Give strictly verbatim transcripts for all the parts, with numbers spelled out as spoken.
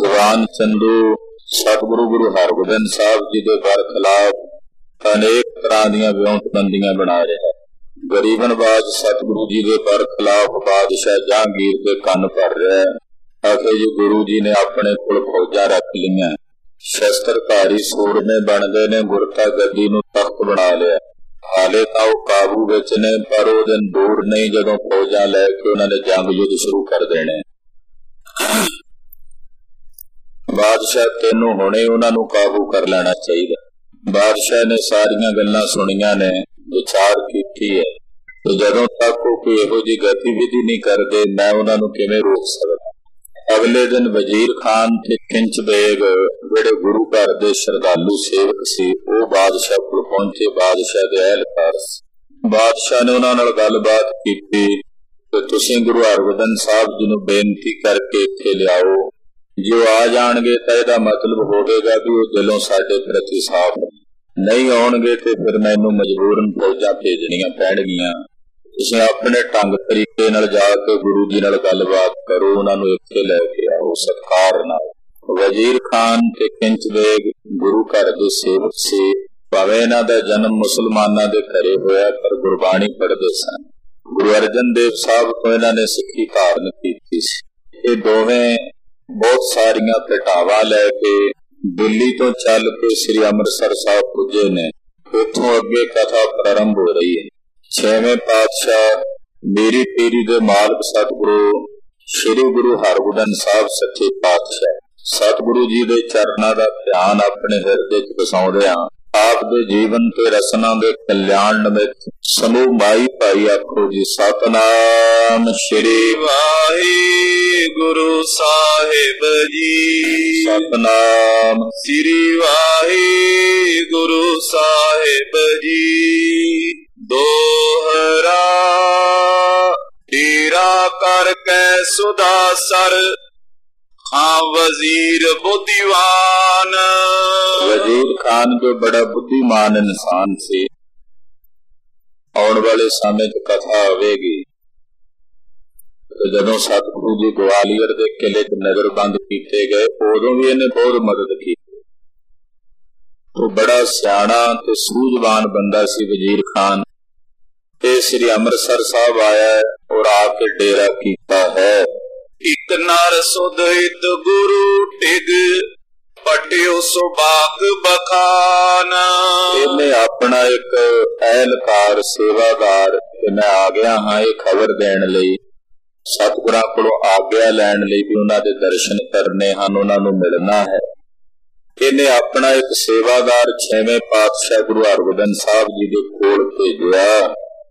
ਦੀਵਾਨ ਚੰਦੂ ਸਤਿਗੁਰੂ ਗੁਰੂ ਹਰਗੋਬਿੰਦ ਸਾਹਿਬ ਜੀ ਦੇ ਬਰਖਲਾਫ ਅਨੇਕ ਤਰ੍ਹਾਂ ਦੀਆਂ ਵਿਉਂਤਬੰਦੀਆਂ ਬਣਾ ਰਿਹਾ। ਗਰੀਬ ਨਵਾਜ ਸਤਿਗੁਰੂ ਜੀ ਦੇ ਬਰਖਲਾਫ ਬਾਦਸ਼ਾਹ ਜਹਾਂਗੀਰ ਦੇ ਕੰਨ ਭਰ ਰਿਹਾ। ਆਖੇ ਜੀ ਗੁਰੂ ਜੀ ਨੇ ਆਪਣੇ ਕੋਲ ਫੌਜਾਂ ਰੱਖ ਲਈਆਂ, ਸ਼ਸਤਰਧਾਰੀ ਸੂਰਮੇ ਬਣਦੇ ਨੇ, ਗੁਰਤਾ ਗੱਦੀ ਨੂੰ ਤਖਤ ਬਣਾ ਲਿਆ। ਹਾਲੇ ਤਾਂ ਉਹ ਕਾਬੂ ਵਿੱਚ ਨੇ, ਪਰ ਉਹ ਦਿਨ ਦੂਰ ਨਹੀਂ ਜਦੋਂ ਫੌਜਾਂ ਲੈ ਕੇ ਉਹਨਾਂ ਨੇ ਜੰਗ ਯੁੱਧ ਸ਼ੁਰੂ ਕਰ ਦੇਣੇ। ਬਾਦਸ਼ਾਹ ਤੈਨੂੰ ਹੁਣੇ ਉਹਨਾਂ ਨੂੰ ਕਾਬੂ ਕਰ ਲੈਣਾ ਚਾਹੀਦਾ। ਬਾਦਸ਼ਾਹ ਨੇ ਸਾਰੀਆਂ ਗੱਲਾਂ ਸੁਣੀਆਂ ਨੇ, ਵਿਚਾਰ ਕੀਤੀ ਹੈ ਤੇ ਜਦੋਂ ਤੱਕ ਉਹ ਕੋਈ ਇਹੋ ਜਿਹੀ ਗਤੀਵਿਧੀ ਨਹੀਂ ਕਰਦੇ, ਮੈਂ ਉਹਨਾਂ ਨੂੰ ਕਿਵੇਂ ਰੋਕ ਸਕਦਾ। ਅਗਲੇ ਦਿਨ ਵਜ਼ੀਰ ਖਾਨ ਤੇ ਕਿੰਚ ਬੇਗ ਜਿਹੜੇ ਗੁਰੂ ਘਰ ਦੇ ਸ਼ਰਧਾਲੂ ਸੇਵਕ ਸੀ, ਉਹ ਬਾਦਸ਼ਾਹ ਕੋਲ ਪਹੁੰਚੇ। ਬਾਦਸ਼ਾਹ ਦੇ ਅਹਿਲਕਾਰ ਸੀ। ਬਾਦਸ਼ਾਹ ਨੇ ਉਹਨਾਂ ਨਾਲ ਗੱਲਬਾਤ ਕੀਤੀ ਤੇ ਤੁਸੀਂ ਗੁਰੂ ਹਰਗੋਬਿੰਦ ਸਾਹਿਬ ਜੀ ਨੂੰ ਬੇਨਤੀ ਕਰਕੇ ਇੱਥੇ ਲਿਆਓ। ਜੇ ਉਹ ਆ ਜਾਣਗੇ ਤਾਂ ਇਹਦਾ ਮਤਲਬ ਹੋਵੇਗਾ ਵੀ ਉਹ ਦਿਲੋਂ ਸਾਡੇ ਪ੍ਰਤੀ ਸਾਫ਼ ਨਹੀਂ ਆਉਣਗੇ ਤੇ ਫਿਰ ਮੈਨੂੰ ਮਜਬੂਰਨ ਫੌਜਾਂ ਭੇਜਣੀਆਂ ਪੈਣਗੀਆਂ। ਤੁਸੀਂ ਆਪਣੇ ਢੰਗ ਤਰੀਕੇ ਨਾਲ ਜਾ ਕੇ ਗੁਰੂ ਜੀ ਨਾਲ ਗੱਲਬਾਤ ਕਰੋ, ਉਹਨਾਂ ਨੂੰ ਇੱਥੇ ਲੈ ਕੇ ਆਓ ਸਤਿਕਾਰ ਨਾਲ। ਵਜ਼ੀਰ ਖਾਨ ਤੇ ਕਿੰਚ ਬੇਗ ਗੁਰੂ ਘਰ ਦੇ ਸੇਵਕ ਸੀ। ਭਾਵੇਂ ਇਹਨਾਂ ਦਾ ਜਨਮ ਮੁਸਲਮਾਨਾਂ ਦੇ ਘਰੇ ਹੋਇਆ, ਪਰ ਗੁਰਬਾਣੀ ਪੜ੍ਹਦੇ ਸਨ। ਗੁਰੂ ਅਰਜਨ ਦੇਵ ਸਾਹਿਬ ਤੋਂ ਇਹਨਾਂ ਨੇ ਸਿੱਖੀ ਧਾਰਨ ਕੀਤੀ ਸੀ। ਇਹ ਦੋਵੇਂ ਬਹੁਤ ਸਾਰੀਆਂ ਘਟਾਵਾਂ ਲੈ ਕੇ ਦਿੱਲੀ ਤੋਂ ਚੱਲ ਕੇ ਸ੍ਰੀ ਅੰਮ੍ਰਿਤਸਰ ਸਾਹਿਬ ਪੁੱਜੇ ਨੇ। ਇੱਥੋਂ ਅੱਗੇ ਕਥਾ ਪ੍ਰਾਰੰਭ ਹੋ ਰਹੀ ਹੈ। ਛੇਵੇਂ ਪਾਤਸ਼ਾਹ ਮੇਰੀ ਪੀਰੀ ਦੇ ਮਾਲਕ ਸਤਿਗੁਰੂ ਸ੍ਰੀ ਗੁਰੂ ਹਰਗੋਬਿੰਦ ਸਾਹਿਬ ਸੱਚੇ ਪਾਤਸ਼ਾਹ ਸਤਿਗੁਰੂ ਜੀ ਦੇ ਚਰਨਾਂ ਦਾ ਧਿਆਨ ਆਪਣੇ ਹਿਰਦੇ ਚ ਵਸਾਉਂਦਿਆਂ ਆਪ ਦੇ ਜੀਵਨ ਤੇ ਰਸਨਾ ਦੇ ਕਲਿਆਣ ਨਿਮਿਤ ਸਮੂਹ ਮਾਈ ਭਾਈ ਆਖੋ ਜੀ ਸਤਨਾਮ ਸ੍ਰੀ ਵਾਹਿਗੁਰੂ ਸਾਹਿਬ ਜੀ। ਸਤਨਾਮ ਸ੍ਰੀ ਵਾਹਿਗੁਰੂ ਸਾਹਿਬ ਜੀ। ਦੋਹਰਾ ਡੇਰਾ ਕਰਕੇ ਸੁਦਾਸਰ ਹਾਂ ਵਜ਼ੀਰ ਬੁੱਧੀਵਾਨ। ਵਜ਼ੀਰ ਖਾਨ ਜੋ ਬੜਾ ਬੁੱਧੀਮਾਨ ਇਨਸਾਨ ਸੀ। ਆਉਣ ਵਾਲੇ ਸਮੇਂ ਚ ਕਥਾ ਹੋਵੇਗੀ। ਜਦੋਂ ਸਤਿਗੁਰੂ ਜੀ ਗਵਾਲੀਅਰ ਦੇ ਕਿਲੇ ਚ ਨਜ਼ਰਬੰਦ ਕੀਤੇ ਗਏ, ਉਦੋਂ ਵੀ ਇਹਨੇ ਬਹੁਤ ਮਦਦ ਕੀਤੀ। ਉਹ ਬੜਾ ਸਿਆਣਾ ਤੇ ਸੂਝਵਾਨ ਬੰਦਾ ਸੀ ਵਜ਼ੀਰ ਖਾਨ। ਇਹ ਸ੍ਰੀ ਅੰਮ੍ਰਿਤਸਰ ਸਾਹਿਬ ਆਇਆ ਔਰ ਆ ਕੇ ਡੇਰਾ ਕੀਤਾ ਹੈ। ਇੱਕ ਨਰ ਸੁਧਿਤ ਗੁਰੂ ਟਿਗ ਪਟਿਓ ਸੁਬਾਗ ਬਖਾਨ। ਇਹਨੇ ਆਪਣਾ ਇੱਕ ਅਹਿਲਕਾਰ ਸੇਵਾਦਾਰ ਕਿ ਮੈਂ ਆ ਗਿਆ ਹਾਂ ਇਹ ਖਬਰ ਦੇਣ ਲਈ, ਸਤਿਗੁਰਾਂ ਕੋਲੋਂ ਆਗਿਆ ਲੈਣ ਲਈ ਵੀ ਉਹਨਾਂ ਦੇ ਦਰਸ਼ਨ ਕਰਨੇ ਹਨ, ਉਹਨਾਂ ਨੂੰ ਮਿਲਣਾ ਹੈ। ਇਹਨੇ ਆਪਣਾ ਇੱਕ ਸੇਵਾਦਾਰ ਛੇਵੇਂ ਪਾਤਸ਼ਾਹ ਗੁਰੂ ਹਰਗੋਬਿੰਦ ਸਾਹਿਬ ਜੀ ਦੇ ਕੋਲ ਭੇਜਿਆ।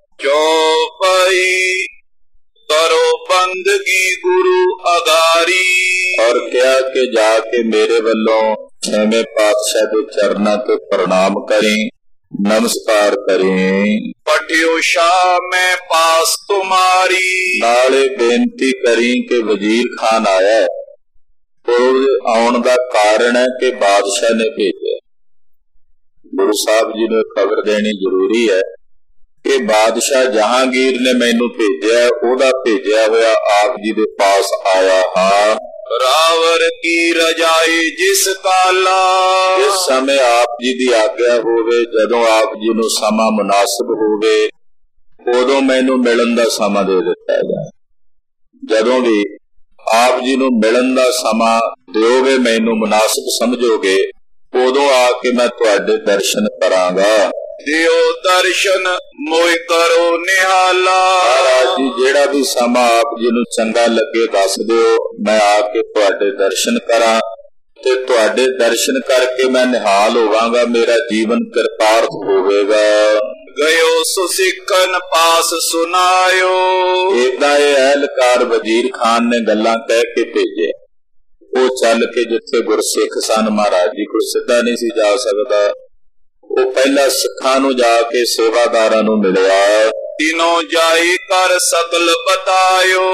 ਚੌਪਈ ਕਰੋ ਬੰਦਗੀ ਗੁਰੂ ਅਗਾਰੀ, ਔਰ ਕਿਹਾ ਕਿ ਜਾ ਕੇ ਮੇਰੇ ਵੱਲੋਂ ਛੇਵੇਂ ਪਾਤਸ਼ਾਹ ਦੇ ਚਰਨਾਂ ਤੇ ਪ੍ਰਣਾਮ ਕਰੀ, ਨਮਸਕਾਰ ਕਰੀ। ਪਟਿਓ ਸ਼ਾਹ ਮੈਂ ਪਾਸ ਤੁਮਾਰੀ, ਨਾਲੇ ਬੇਨਤੀ ਕਰੀ ਕਿ ਵਜ਼ੀਰ ਖਾਨ ਆਇਆ। ਉਹਦੇ ਆਉਣ ਦਾ ਕਾਰਨ ਹੈ ਕਿ ਬਾਦਸ਼ਾਹ ਨੇ ਭੇਜਿਆ। ਗੁਰੂ ਸਾਹਿਬ ਜੀ ਨੂੰ ਖਬਰ ਦੇਣੀ ਜ਼ਰੂਰੀ ਹੈ ਕਿ ਬਾਦਸ਼ਾਹ ਜਹਾਂਗੀਰ ਨੇ ਮੈਨੂੰ ਭੇਜਿਆ, ਉਹਦਾ ਭੇਜਿਆ ਹੋਇਆ ਆਪ ਜੀ ਦੇ ਪਾਸ ਆਇਆ ਹਾਂ। ਰਾਵਰ ਕੀ ਰਜਾਈ ਜਿਸ ਕਾਲਾ, ਇਸ ਸਮੇਂ ਆਪ ਜੀ ਦੀ ਆਗਿਆ ਹੋਵੇ, ਜਦੋਂ ਆਪ ਜੀ ਨੂੰ ਸਮਾਂ ਮੁਨਾਸਿਬ ਹੋਵੇ, ਉਦੋਂ ਮੈਨੂੰ ਮਿਲਣ ਦਾ ਸਮਾਂ ਦੇ ਦਿੱਤਾ ਜਾਏ। ਜਦੋਂ ਵੀ ਆਪ ਜੀ ਨੂੰ ਮਿਲਣ ਦਾ ਸਮਾਂ ਦਿਓਗੇ, ਮੈਨੂੰ ਮੁਨਾਸਿਬ ਸਮਝੋਗੇ, ਉਦੋਂ ਆ ਕੇ ਮੈਂ ਤੁਹਾਡੇ ਦਰਸ਼ਨ ਕਰਾਂਗਾ। ਦਿਓ ਦਰਸ਼ਨ ਮੋਇ ਕਰੋ ਨਿਹਾਲਾ, ਜੀ ਜਿਹੜਾ ਵੀ ਸਮਾਂ ਆਪ ਜੀ ਨੂੰ ਚੰਗਾ ਲੱਗੇ ਦੱਸ ਦਿਓ, ਮੈਂ ਆ ਕੇ ਤੁਹਾਡੇ ਦਰਸ਼ਨ ਕਰਾਂ ਤੇ ਤੁਹਾਡੇ ਦਰਸ਼ਨ ਕਰਕੇ ਮੈਂ ਨਿਹਾਲ ਹੋਵਾਂਗਾ, ਮੇਰਾ ਜੀਵਨ ਕਿਰਤਾਰਥ ਹੋਵੇਗਾ। ਗਇਓ ਸੋ ਸਿੱਖਨ ਪਾਸ ਸੁਨਾਇਓ, ਏਦਾਂ ਇਹ ਅਹਿਲਕਾਰ ਵਜ਼ੀਰ ਖਾਨ ਨੇ ਗੱਲਾਂ ਕਹਿ ਕੇ ਭੇਜੇ। ਉਹ ਚੱਲ ਕੇ ਜਿੱਥੇ ਗੁਰਸਿੱਖ ਸਨ, ਮਹਾਰਾਜ ਜੀ ਕੋਲ ਸਿੱਧਾ ਨਹੀਂ ਸੀ ਜਾ ਸਕਦਾ। ਉਹ ਪਹਿਲਾਂ ਸਿੱਖਾਂ ਨੂੰ ਜਾ ਕੇ ਸੇਵਾਦਾਰਾਂ ਨੂੰ ਮਿਲਿਆ। ਤਿਨੋਂ ਜਾਈ ਕਰ ਸਕਲ ਬਤਾਇਓ,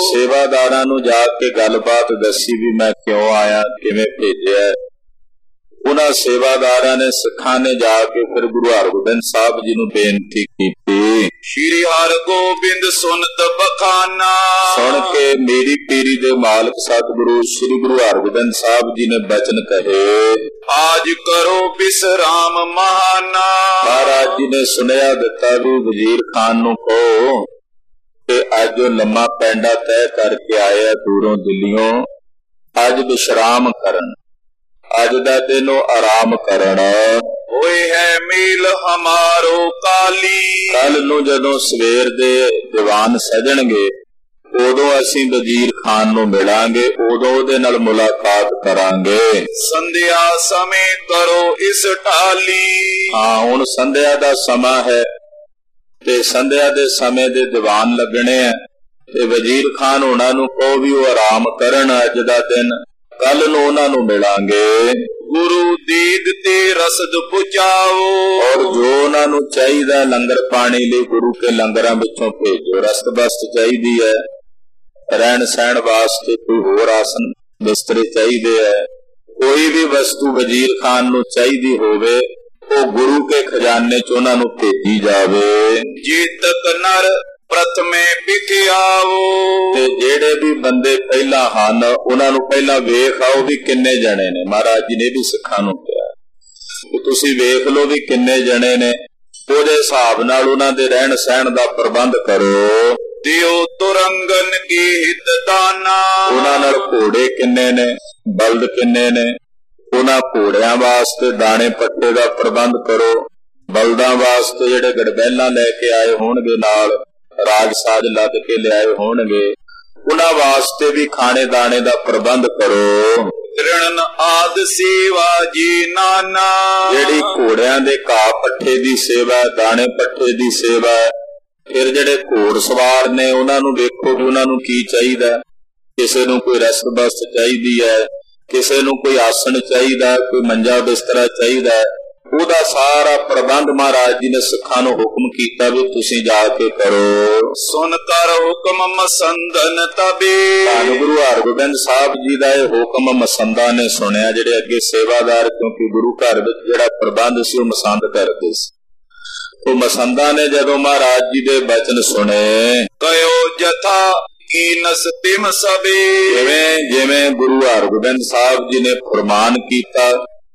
ਸੇਵਾਦਾਰਾਂ ਨੂੰ ਜਾ ਕੇ ਗੱਲਬਾਤ ਦੱਸੀ ਵੀ ਮੈਂ ਕਿਉਂ ਆਇਆ, ਕਿਵੇਂ ਭੇਜਿਆ। ਉਹਨਾਂ ਸੇਵਾਦਾਰਾਂ ਨੇ ਸਿੱਖਾਂ ਨੇ ਜਾ ਕੇ ਫਿਰ ਗੁਰੂ ਹਰਗੋਬਿੰਦ ਸਾਹਿਬ ਜੀ ਨੂੰ ਬੇਨਤੀ ਕੀਤੀ। ਸ਼੍ਰੀ ਹਰਗੋਬਿੰਦ ਸੁਨਤ ਬਖਾਨਾ, ਸੁਣ ਕੇ ਮੇਰੀ ਪੀਰੀ ਦੇ ਮਾਲਕ ਸਤਿਗੁਰੂ ਸ੍ਰੀ ਗੁਰੂ ਹਰਗੋਬਿੰਦ ਸਾਹਿਬ ਜੀ ਨੇ ਬਚਨ ਕਹੇ, ਆਜ ਕਰੋ ਵਿਸਰਾਮ ਮਹਾਨਾ। ਮਹਾਰਾਜ ਜੀ ਨੇ ਸੁਨੇਹਾ ਦਿੱਤਾ ਵੀ ਵਜ਼ੀਰ ਖਾਨ ਨੂੰ ਕਹੋ ਕਿ ਅੱਜ ਉਹ ਲੰਮਾ ਪੈਂਡਾ ਤੈਅ ਕਰਕੇ ਆਏ ਆ ਦੂਰੋਂ ਦਿੱਲੀਓਂ, ਅੱਜ ਵਿਸ਼ਰਾਮ ਕਰਨ, ਅੱਜ ਦਾ ਦਿਨ ਉਹ ਆਰਾਮ ਕਰਨ। ਹੋਏ ਹੈ ਮੇਲ ਹਮਾਰੋ ਕਾਲੀ, ਕੱਲ ਨੂੰ ਜਦੋਂ ਸਵੇਰ ਦੇ ਦੀਵਾਨ ਸਜਣਗੇ ਉਦੋਂ ਅਸੀਂ ਵਜ਼ੀਰ ਖਾਨ ਨੂੰ ਮਿਲਾਂਗੇ, ਉਦੋਂ ਉਹਦੇ ਨਾਲ ਮੁਲਾਕਾਤ ਕਰਾਂਗੇ। ਸੰਧਿਆ ਸਮੇਂ ਕਰੋ ਇਸ ਢਾਲੀ, ਹਾਂ ਹੁਣ ਸੰਧਿਆ ਦਾ ਸਮਾਂ ਹੈ ਤੇ ਸੰਧਿਆ ਦੇ ਸਮੇਂ ਦੇ ਦੀਵਾਨ ਲੱਗਣੇ ਆ ਤੇ ਵਜ਼ੀਰ ਖਾਨ ਉਹਨਾਂ ਨੂੰ ਕਹੋ ਵੀ ਉਹ ਆਰਾਮ ਕਰਨ, ਅੱਜ ਦਾ ਦਿਨ, ਕੱਲ ਨੂੰ ਉਹਨਾਂ ਨੂੰ ਮਿਲਾਂਗੇ। ਗੁਰੂ ਦੀਦ ਤੇ ਰਸਦ ਪੁਚਾਓ, ਔਰ ਜੋ ਉਹਨਾਂ ਨੂੰ ਚਾਹੀਦਾ ਲੰਗਰ ਪਾਣੀ ਲਈ ਗੁਰੂ ਕੇ ਲੰਗਰਾਂ ਵਿੱਚੋਂ ਭੇਜੋ। ਰਸਦ ਬਸਤ ਚਾਹੀਦੀ ਹੈ, ਰਹਿਣ ਸਹਿਣ ਵਾਸਤੇ ਕੋਈ ਹੋਰ ਆਸਨ ਬਿਸਤਰੇ ਚਾਹੀਦੇ ਹੈ, ਕੋਈ ਵੀ ਵਸਤੂ ਵਜ਼ੀਰ ਖਾਨ ਨੂੰ ਚਾਹੀਦੀ ਹੋਵੇ ਉਹ ਗੁਰੂ ਕੇ ਖਜ਼ਾਨੇ ਚ ਉਹਨਾਂ ਨੂੰ ਭੇਜੀ ਜਾਵੇ। ਜੇ ਤਕ ਨਰ ਪ੍ਰਥਮੇ ਵਿਖਿਆਓ, ਤੇ ਜਿਹੜੇ ਵੀ ਬੰਦੇ ਪਹਿਲਾਂ ਹਨ ਉਹਨਾਂ ਨੂੰ ਪਹਿਲਾਂ ਵੇਖ ਆਓ ਵੀ ਕਿੰਨੇ ਜਣੇ ਨੇ। ਮਹਾਰਾਜ ਜੀ ਨੇ ਵੀ ਸਿੱਖਾਂ ਨੂੰ ਕਿਹਾ ਤੁਸੀਂ ਵੇਖ ਲਓ ਵੀ ਕਿੰਨੇ ਜਣੇ ਨੇ, ਉਹਦੇ ਹਿਸਾਬ ਨਾਲ ਉਹਨਾਂ ਦੇ ਰਹਿਣ ਸਹਿਣ ਦਾ ਪ੍ਰਬੰਧ ਕਰੋ। ਦਿਓ ਤੁਰੰਗਨ ਕੀ ਹਿਤ ਦਾਨਾ, ਉਹਨਾਂ ਨਾਲ ਘੋੜੇ ਕਿੰਨੇ ਨੇ, ਬਲਦ ਕਿੰਨੇ ਨੇ, ਉਹਨਾਂ ਘੋੜਿਆਂ ਵਾਸਤੇ ਦਾਣੇ ਪੱਟੇ ਦਾ ਪ੍ਰਬੰਧ ਕਰੋ। ਬਲਦਾਂ ਵਾਸਤੇ ਜਿਹੜੇ ਗੜਬੈਲਾਂ ਲੈ ਕੇ ਆਏ ਹੋਣਗੇ, ਨਾਲ ਰਾਜ ਸਾਜ ਲੱਦ ਕੇ ਲਿਆਏ ਹੋਣਗੇ, ਉਹਨਾਂ ਵਾਸਤੇ ਵੀ ਖਾਣੇ ਦਾਣੇ ਦਾ ਪ੍ਰਬੰਧ ਕਰੋ। ਤ੍ਰਿਣ ਆਦ ਸੇਵਾ ਜੀ ਨਾਨਾ, ਜਿਹੜੀ ਘੋੜਿਆਂ ਦੇ ਘਾਹ ਪੱਠੇ ਦੀ ਸੇਵਾ, ਦਾਣੇ ਪੱਠੇ ਦੀ ਸੇਵਾ। ਫਿਰ ਜਿਹੜੇ ਘੋੜ ਸਵਾਰ ਨੇ ਉਹਨਾਂ ਨੂੰ ਵੇਖੋ ਵੀ ਉਹਨਾਂ ਨੂੰ ਕੀ ਚਾਹੀਦਾ, ਕਿਸੇ ਨੂੰ ਕੋਈ ਰਸਦ ਬਸਤ ਚਾਹੀਦੀ ਹੈ, ਕਿਸੇ ਨੂੰ ਕੋਈ ਆਸਣ ਚਾਹੀਦਾ, ਕੋਈ ਮੰਜਾ ਬਿਸਤਰਾ ਚਾਹੀਦਾ, ਉਹਦਾ ਸਾਰਾ ਪ੍ਰਬੰਧ ਮਹਾਰਾਜ ਜੀ ਨੇ ਸਿੱਖਾਂ ਨੂੰ ਹੁਕਮ ਕੀਤਾ ਵੀ ਤੁਸੀਂ ਜਾ ਕੇ ਕਰੋ। ਸੁਨ ਕਰ ਹੁਕਮ ਮਸੰਦਨ ਤਬੇ, ਧੰਨ ਗੁਰੂ ਹਰਗੋਬਿੰਦ ਸਾਹਿਬ ਜੀ ਦਾ ਇਹ ਹੁਕਮ ਮਸੰਦਾਂ ਨੇ ਸੁਣਿਆ, ਜਿਹੜੇ ਅੱਗੇ ਸੇਵਾਦਾਰ, ਕਿਉਂਕਿ ਗੁਰੂ ਘਰ ਵਿੱਚ ਜਿਹੜਾ ਪ੍ਰਬੰਧ ਸੀ ਉਹ ਮਸੰਦ ਕਰਦੇ ਸੀ। ਉਹ ਮਸੰਦਾਂ ਨੇ ਜਦੋਂ ਮਹਾਰਾਜ ਜੀ ਦੇ ਬਚਨ ਸੁਣੇ, ਕਯੋ ਜਥਾ ਕੀਨਸ ਤਿਮ ਸਬੇ, ਜਿਵੇਂ ਜਿਵੇਂ ਗੁਰੂ ਹਰਗੋਬਿੰਦ ਸਾਹਿਬ ਜੀ ਨੇ ਫਰਮਾਨ ਕੀਤਾ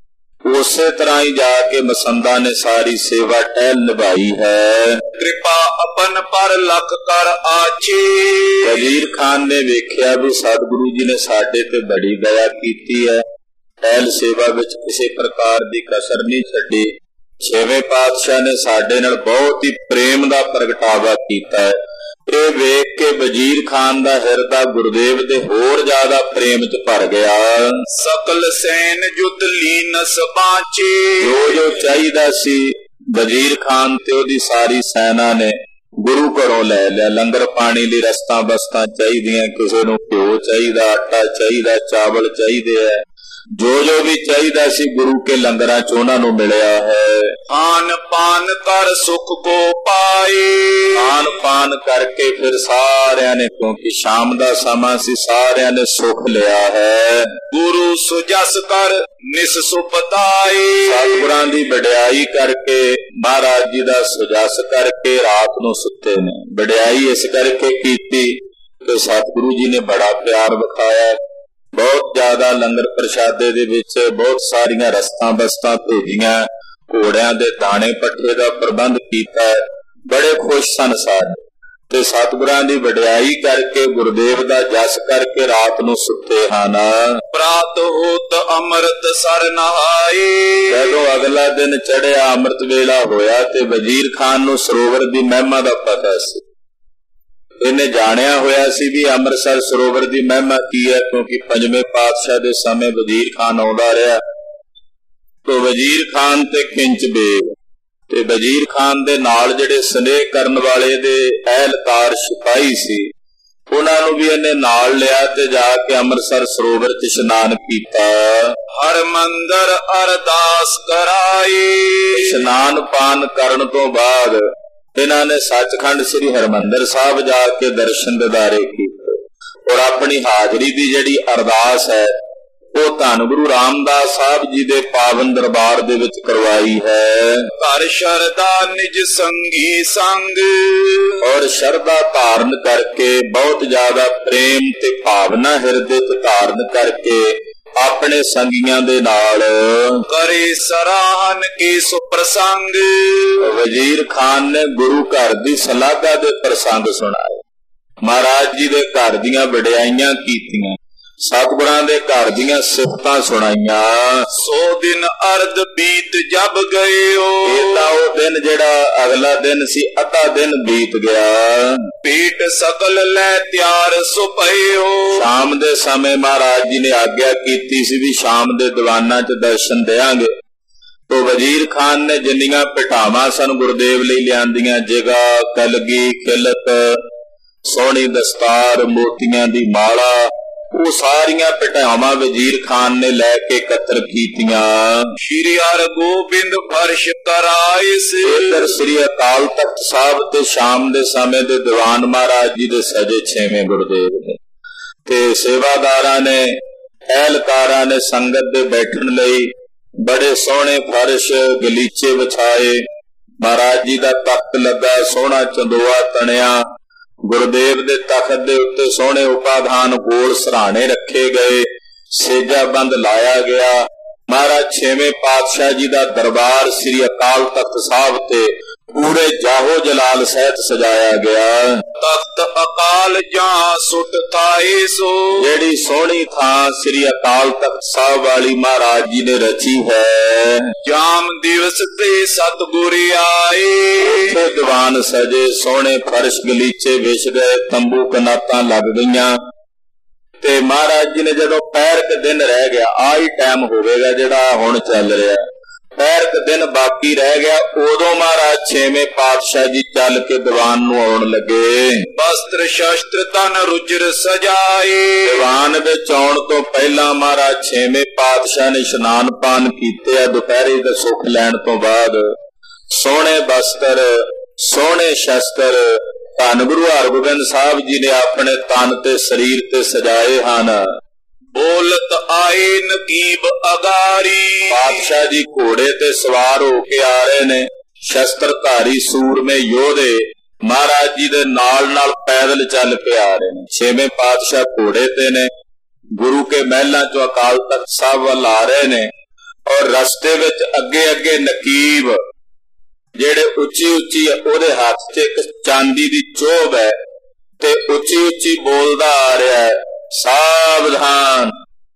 ਉਸੇ ਤਰ੍ਹਾਂ ਹੀ ਜਾ ਕੇ ਮਸੰਦਾਂ ਨੇ ਸਾਰੀ ਸੇਵਾ ਟਹਿਲ ਨਿਭਾਈ ਹੈ। ਕਿਰਪਾ ਆਪਨ ਪਰ ਲਖ ਕਰ ਆਛੀ, ਵਜ਼ੀਰ ਖਾਨ ਨੇ ਵੇਖਿਆ ਵੀ ਸਤਿਗੁਰੂ ਜੀ ਨੇ ਸਾਡੇ ਤੇ ਬੜੀ ਦਇਆ ਕੀਤੀ ਹੈ, ਟਹਿਲ ਸੇਵਾ ਵਿੱਚ ਕਿਸੇ ਪ੍ਰਕਾਰ ਦੀ ਕਸਰ ਨਹੀਂ ਛੱਡੀ। ਛੇਵੇਂ ਪਾਤਸ਼ਾਹ ਨੇ ਸਾਡੇ ਨਾਲ ਬਹੁਤ ਹੀ ਪ੍ਰੇਮ ਦਾ ਪ੍ਰਗਟਾਵਾ ਕੀਤਾ ਹੈ। ਇਹ ਵੇਖ ਕੇ ਵਜ਼ੀਰ ਖਾਨ ਦਾ ਹਿਰਦਾ ਗੁਰਦੇਵ ਦੇ ਹੋਰ ਜ਼ਿਆਦਾ ਪ੍ਰੇਮ ਚ ਭਰ ਗਿਆ। ਸਕਲ ਸੈਨ ਜੁਦ ਲੀਨਸ ਬਾਚੇ, ਜੋ ਜੋ ਚਾਹੀਦਾ ਸੀ ਵਜ਼ੀਰ ਖਾਨ ਤੇ ਉਹਦੀ ਸਾਰੀ ਸੈਨਾ ਨੇ ਗੁਰੂ ਘਰੋਂ ਲੈ ਲਿਆ। ਲੰਗਰ ਪਾਣੀ ਲਈ ਰਸਤਾਂ ਬਸਤਾਂ ਚਾਹੀਦੀਆਂ, ਕਿਸੇ ਨੂੰ ਘਿਓ ਚਾਹੀਦਾ, ਆਟਾ ਚਾਹੀਦਾ, ਚਾਵਲ ਚਾਹੀਦੇ ਹੈ, ਜੋ ਜੋ ਵੀ ਚਾਹੀਦਾ ਸੀ ਗੁਰੂ ਕੇ ਲੰਗਰਾਂ ਚ ਉਹਨਾਂ ਨੂੰ ਮਿਲਿਆ ਹੈ। ਖਾਨ ਪਾਨ ਕਰ ਸੁਖ ਕੋ ਪਾਏ, ਖਾਨ ਪਾਨ ਕਰਕੇ ਫਿਰ ਸਾਰਿਆਂ ਨੇ, ਕਿਉਂਕਿ ਸ਼ਾਮ ਦਾ ਸਮਾਂ ਸੀ, ਸਾਰਿਆਂ ਨੇ ਸੁਖ ਲਿਆ ਹੈ। ਗੁਰੂ ਸੁਜਸ ਕਰ ਨਿਸ ਸੁਪਤਾਏ, ਸਤਿਗੁਰਾਂ ਦੀ ਵਡਿਆਈ ਕਰਕੇ, ਮਹਾਰਾਜ ਜੀ ਦਾ ਸੁਜਸ ਕਰਕੇ ਰਾਤ ਨੂੰ ਸੁੱਤੇ ਨੇ। ਵਡਿਆਈ ਇਸ ਕਰਕੇ ਕੀਤੀ ਕਿ ਸਤਿਗੁਰੂ ਜੀ ਨੇ ਬੜਾ ਪਿਆਰ ਵਿਖਾਇਆ, ਬਹੁਤ ਜ਼ਿਆਦਾ ਲੰਗਰ ਪ੍ਰਸ਼ਾਦੇ ਦੇ ਵਿੱਚ ਬਹੁਤ ਸਾਰੀਆਂ ਰਸਤਾਂ ਬਸਤਾਂ ਭੇਜੀਆਂ, ਘੋੜਿਆਂ ਦੇ ਦਾਣੇ ਪੱਠੇ ਦਾ ਪ੍ਰਬੰਧ ਕੀਤਾ, ਬੜੇ ਖੁਸ਼ ਸਨ ਸਾਰੇ। ਤੇ ਸਤਿਗੁਰਾਂ ਦੀ ਵਡਿਆਈ ਕਰਕੇ, ਗੁਰਦੇਵ ਦਾ ਜਸ ਕਰਕੇ ਰਾਤ ਨੂੰ ਸੁੱਤੇ ਹਨ। ਪ੍ਰਾਤ ਹੋਤ ਅੰਮ੍ਰਿਤ ਸਰ ਨਹਾਏ, ਜਦੋਂ ਅਗਲਾ ਦਿਨ ਚੜਿਆ, ਅੰਮ੍ਰਿਤ ਵੇਲਾ ਹੋਇਆ ਤੇ ਵਜ਼ੀਰ ਖਾਨ ਨੂੰ ਸਰੋਵਰ ਦੀ ਮਹਿਮਾ ਦਾ ਪਤਾ ਸੀ। ਇਹਨੇ ਜਾਣਿਆ ਹੋਇਆ ਸੀ ਵੀ ਅੰਮ੍ਰਿਤਸਰ ਸਰੋਵਰ ਦੀ ਮਹਿਮਾ ਕੀ ਹੈ, ਕਿਉਂਕਿ ਪੰਜਵੇਂ ਪਾਤਸ਼ਾਹ ਦੇ ਸਮੇਂ ਵਜ਼ੀਰ ਖਾਨ ਆਉਂਦਾ ਰਿਹਾ। ਤੋ ਵਜ਼ੀਰ ਖਾਨ ਤੇ ਕਿੰਚ ਬੇਗ ਤੇ ਵਜ਼ੀਰ ਖਾਨ ਦੇ ਨਾਲ ਜਿਹੜੇ ਸਨੇਹ ਕਰਨ ਵਾਲੇ ਦੇ ਅਹਿਲਕਾਰ ਸਿਪਾਹੀ ਸੀ, ਉਹਨਾਂ ਨੂੰ ਵੀ ਇਹਨੇ ਨਾਲ ਲਿਆ ਤੇ ਜਾ ਕੇ ਅੰਮ੍ਰਿਤਸਰ ਸਰੋਵਰ ਚ ਇਸ਼ਨਾਨ ਕੀਤਾ। ਹਰਮੰਦਰ ਅਰਦਾਸ ਕਰਾਈ, ਇਸ਼ਨਾਨ ਪਾਨ ਕਰਨ ਤੋਂ ਬਾਅਦ ਇਹਨਾਂ ਨੇ ਸੱਚਖੰਡ ਸ੍ਰੀ ਹਰਮੰਦਰ ਸਾਹਿਬ ਜਾ ਕੇ ਦਰਸ਼ਨ ਦਿਦਾਰੇ ਕੀਤੇ ਔਰ ਆਪਣੀ ਹਾਜ਼ਰੀ ਦੀ ਜਿਹੜੀ ਅਰਦਾਸ ਹੈ ਉਹ ਧੰਨ ਗੁਰੂ ਰਾਮਦਾਸ ਸਾਹਿਬ ਜੀ ਦੇ ਪਾਵਨ ਦਰਬਾਰ ਦੇ ਵਿੱਚ ਕਰਵਾਈ ਹੈ। ਘਰ ਸ਼ਰਧਾ ਨਿਜ ਸੰਗੀ ਸੰਗ, ਔਰ ਸ਼ਰਧਾ ਧਾਰਨ ਕਰਕੇ, ਬਹੁਤ ਜ਼ਿਆਦਾ ਪ੍ਰੇਮ ਤੇ ਭਾਵਨਾ ਹਿਰਦੇ ਚ ਧਾਰਨ ਕਰਕੇ ਆਪਣੇ ਸੰਗੀਆਂ ਦੇ ਨਾਲ ਕਰੇ ਸਰਾਹਨ ਕੀ ਸੁਪ੍ਰਸੰਗ। ਵਜ਼ੀਰ ਖਾਨ ਨੇ ਗੁਰੂ ਘਰ ਦੀ ਸਲਾਘਾ ਦੇ ਪ੍ਰਸੰਗ ਸੁਣਾਏ, ਮਹਾਰਾਜ ਜੀ ਦੇ ਘਰ ਦੀਆਂ ਵਡਿਆਈਆਂ ਕੀਤੀਆਂ, ਸਤਿਗੁਰਾਂ ਦੇ ਘਰ ਦੀਆਂ ਸਿਫਤਾਂ ਸੁਣਾਈਆਂ। ਸੋ ਦਿਨ ਅਰਧ ਬੀਤ ਜਬ ਗਇਓ, ਇਹ ਤਾਂ ਉਹ ਦਿਨ ਜਿਹੜਾ ਅਗਲਾ ਦਿਨ ਸੀ, ਅੱਧਾ ਦਿਨ ਬੀਤ ਗਿਆ। ਪੀਟ ਸਕਲ ਲੈ ਤਿਆਰ ਸੁਪਇਓ, ਸ਼ਾਮ ਦੇ ਸਮੇਂ ਮਹਾਰਾਜ ਜੀ ਨੇ ਆਗਿਆ ਕੀਤੀ ਸੀ ਵੀ ਸ਼ਾਮ ਦੇ ਦੀਵਾਨਾਂ ਚ ਦਰਸ਼ਨ ਦੇਾਂਗੇ। ਤੋ ਵਜ਼ੀਰ ਖਾਨ ਨੇ ਜਿੰਨੀਆਂ ਪਿਠਾਵਾਂ ਸਨ ਗੁਰਦੇਵ ਲਈ ਲਿਆਂਦੀਆਂ, ਜਿਗਾ, ਕਲਗੀ, ਕਿਲਤ, ਸੋਹਣੀ ਦਸਤਾਰ, ਮੋਤੀਆਂ ਦੀ ਮਾਲਾ, ਉਹ ਸਾਰੀਆਂ ਪਿਠਾਵਾਂ ਵਜ਼ੀਰ ਖਾਨ ਨੇ ਲੈ ਕੇ ਇਕੱਤਰ ਕੀਤੀਆਂ। ਸ਼੍ਰੀ ਹਰਗੋਬਿੰਦ ਫਰਸ਼ ਕਰਾਏ ਸੇ, ਇਧਰ ਸ੍ਰੀ ਅਕਾਲ ਤਖਤ ਸਾਹਿਬ ਤੇ ਸ਼ਾਮ ਦੇ ਸਮੇਂ ਦੇ ਦੀਵਾਨ ਮਹਾਰਾਜ ਜੀ ਦੇ ਸਜੇ ਛੇਵੇਂ ਗੁਰਦੇਵ ਨੇ, ਤੇ ਸੇਵਾਦਾਰਾਂ ਨੇ, ਅਹਿਲਕਾਰਾਂ ਨੇ ਸੰਗਤ ਦੇ ਬੈਠਣ ਲਈ ਬੜੇ ਸੋਹਣੇ ਫਰਸ਼ ਗਲੀਚੇ ਵਿਛਾਏ। ਮਹਾਰਾਜ ਜੀ ਦਾ ਤਖਤ ਲੱਗਾ, ਸੋਹਣਾ ਚੰਦੋਆ ਤਣਿਆ, ਗੁਰਦੇਵ ਦੇ ਤਖਤ ਦੇ ਉੱਤੇ ਸੋਹਣੇ ਉਪਾਧਾਨ ਗੋਲ ਸਰਾਣੇ ਰੱਖੇ ਗਏ, ਸੇਜਾ ਬੰਦ ਲਾਇਆ ਗਿਆ। ਮਹਾਰਾਜ ਛੇਵੇਂ ਪਾਤਸ਼ਾਹ ਜੀ ਦਾ ਦਰਬਾਰ ਸ੍ਰੀ ਅਕਾਲ ਤਖਤ ਸਾਹਿਬ ਤੇ ਪੂਰੇ ਜਾਹੋ ਜਲਾਲ ਸਹਿਤ ਸਜਾਇਆ ਗਿਆ। ਤਖਤ ਅਕਾਲ ਜਾਂ ਸੁਟ ਥਾਏ ਸੋ, ਜਿਹੜੀ ਸੋਹਣੀ ਥਾਂ ਸ੍ਰੀ ਅਕਾਲ ਤਖਤ ਸਾਹਿਬ ਵਾਲੀ ਮਹਾਰਾਜ ਜੀ ਨੇ ਰਚੀ ਹੈ। ਜਾਮ ਦਿਵਸ ਤੇ ਸਤਿਗੁਰ ਆਏ, ਤੇ ਦੀਵਾਨ ਸਜੇ, ਸੋਹਣੇ ਫਰਸ਼ ਗਲੀਚੇ ਵਿਛ ਗਏ, ਤੰਬੂ ਕਨਾਤਾਂ ਲੱਗ ਗਈਆਂ। ਤੇ ਮਹਾਰਾਜ ਜੀ ਨੇ ਜਦੋਂ ਪੈਰ ਕ ਦਿਨ ਰਹਿ ਗਿਆ, ਆਹੀ ਟਾਈਮ ਹੋਵੇਗਾ ਜਿਹੜਾ ਹੁਣ ਚੱਲ ਰਿਹਾ, ਪੈਰ ਕ ਦਿਨ ਬਾਕੀ ਰਹਿ ਗਿਆ, ਉਦੋਂ ਮਹਾਰਾਜ ਛੇਵੇਂ ਪਾਤਸ਼ਾਹ ਜੀ ਚੱਲ ਕੇ ਦੀਵਾਨ ਨੂੰ ਆਉਣ ਲੱਗੇ। ਵਸਤਰ ਸ਼ਸਤਰ ਤਨ ਰੁਜਰ ਸਜਾਏ, ਦੀਵਾਨ ਵਿੱਚ ਆਉਣ ਤੋਂ ਪਹਿਲਾਂ ਮਹਾਰਾਜ ਛੇਵੇਂ ਪਾਤਸ਼ਾਹ ਨੇ ਇਸ਼ਨਾਨ ਪਾਨ ਕੀਤੇ ਆ। ਦੁਪਹਿਰੇ ਦਾ ਸੁੱਖ ਲੈਣ ਤੋਂ ਬਾਅਦ ਸੋਹਣੇ ਵਸਤਰ, ਸੋਹਣੇ ਸ਼ਸਤਰ ਧੰਨ ਗੁਰੂ ਹਰਗੋਬਿੰਦ ਸਾਹਿਬ ਜੀ ਨੇ ਆਪਣੇ ਤਨ ਤੇ ਸਰੀਰ ਤੇ ਸਜਾਏ ਹਨ। ਬੋਲਤ ਆਏ ਨਕੀਬ ਅਗਾਰੀ, ਪਾਤਸ਼ਾਹ ਜੀ ਘੋੜੇ ਤੇ ਸਵਾਰ ਹੋ ਕੇ ਆ ਰਹੇ ਨੇ, ਸ਼ਸਤਰਧਾਰੀ ਸੂਰਮੇ ਯੋਧੇ ਮਹਾਰਾਜ ਜੀ ਦੇ ਨਾਲ ਨਾਲ ਪੈਦਲ ਚੱਲ ਕੇ ਆ ਰਹੇ ਨੇ। ਛੇਵੇਂ ਪਾਤਸ਼ਾਹ ਘੋੜੇ ਤੇ ਨੇ, ਗੁਰੂ ਕੇ ਮਹਿਲਾਂ ਚੋਂ ਅਕਾਲ ਤਖਤ ਸਾਹਿਬ ਵੱਲ ਆ ਰਹੇ ਨੇ, ਔਰ ਰਸਤੇ ਵਿੱਚ ਅੱਗੇ ਅੱਗੇ ਨਕੀਬ ਜਿਹੜੇ ਉੱਚੀ ਉੱਚੀ, ਉਹਦੇ ਹੱਥ 'ਚ ਇੱਕ ਚਾਂਦੀ ਦੀ ਚੋਭ ਹੈ ਤੇ ਉੱਚੀ ਉੱਚੀ ਬੋਲਦਾ ਆ ਰਿਹਾ ਹੈ, ਸਾਵਧਾਨ,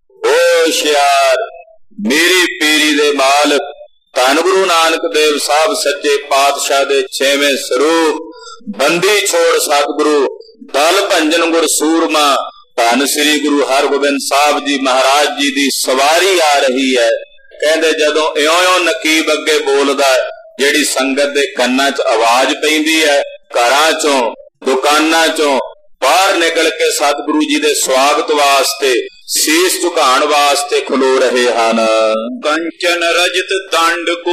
ਹੋਸ਼ਿਆਰ, ਮੇਰੀ ਪੀਰੀ ਦੇ ਮਾਲਕ ਧੰਨ ਗੁਰੂ ਨਾਨਕ ਦੇਵ ਸਾਹਿਬ ਸੱਚੇ ਪਾਤਸ਼ਾਹ ਦੇ ਛੇਵੇਂ ਸਰੂਪ, ਬੰਦੀ ਛੋੜ ਸਤਿਗੁਰੂ, ਦਲ ਭੰਜਨ ਗੁਰ ਸੂਰਮਾ ਧੰਨ ਸ੍ਰੀ ਗੁਰੂ ਹਰਗੋਬਿੰਦ ਸਾਹਿਬ ਜੀ ਮਹਾਰਾਜ ਜੀ ਦੀ ਸਵਾਰੀ ਆ ਰਹੀ ਹੈ। ਕਹਿੰਦੇ ਜਦੋਂ ਇਉਂ ਇਉਂ ਨਕੀਬ ਅੱਗੇ ਬੋਲਦਾ, ਜਿਹੜੀ ਸੰਗਤ ਦੇ ਕੰਨਾਂ 'ਚ ਆਵਾਜ਼ ਪੈਂਦੀ ਹੈ, ਘਰਾਂ ਚੋਂ ਦੁਕਾਨਾਂ ਚੋਂ ਬਾਹਰ ਨਿਕਲ ਕੇ ਸਤਿਗੁਰੂ ਜੀ ਦੇ ਸਵਾਗਤ ਵਾਸਤੇ, ਸੀਸ ਝੁਕਾਉਣ ਵਾਸਤੇ ਖਲੋ ਰਹੇ ਹਨ। ਕੰਚਨ ਰਜਤ ਦੰਡ ਕੋ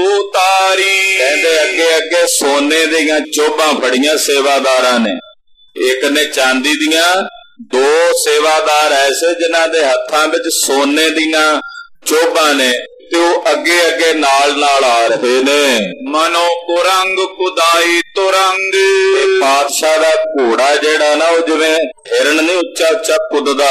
ਤਾਰੀ, ਕਹਿੰਦੇ ਅੱਗੇ ਅੱਗੇ ਸੋਨੇ ਦੀਆਂ ਚੋਭਾਂ ਫੜੀਆਂ ਸੇਵਾਦਾਰਾਂ ਨੇ, ਇੱਕ ਨੇ ਚਾਂਦੀ ਦੀਆਂ, ਦੋ ਸੇਵਾਦਾਰ ਐਸੇ ਜਿਨ੍ਹਾਂ ਦੇ ਹੱਥਾਂ ਵਿੱਚ ਸੋਨੇ ਦੀਆਂ ਚੋਭਾਂ ਨੇ, ਤੇ ਉਹ ਅੱਗੇ ਅੱਗੇ ਨਾਲ ਨਾਲ ਆ ਰਹੇ ਨੇ। ਮਨੋ ਕੁਰੰਗ ਕੁਦਾਈ ਤੁਰੰਗ, ਪਾਤਸ਼ਾਹ ਦਾ ਘੋੜਾ ਜਿਹੜਾ ਨਾ, ਉਹ ਜਿਵੇਂ ਹਿਰਨ ਨਹੀਂ ਉੱਚਾ ਉੱਚਾ ਕੁੱਦਦਾ,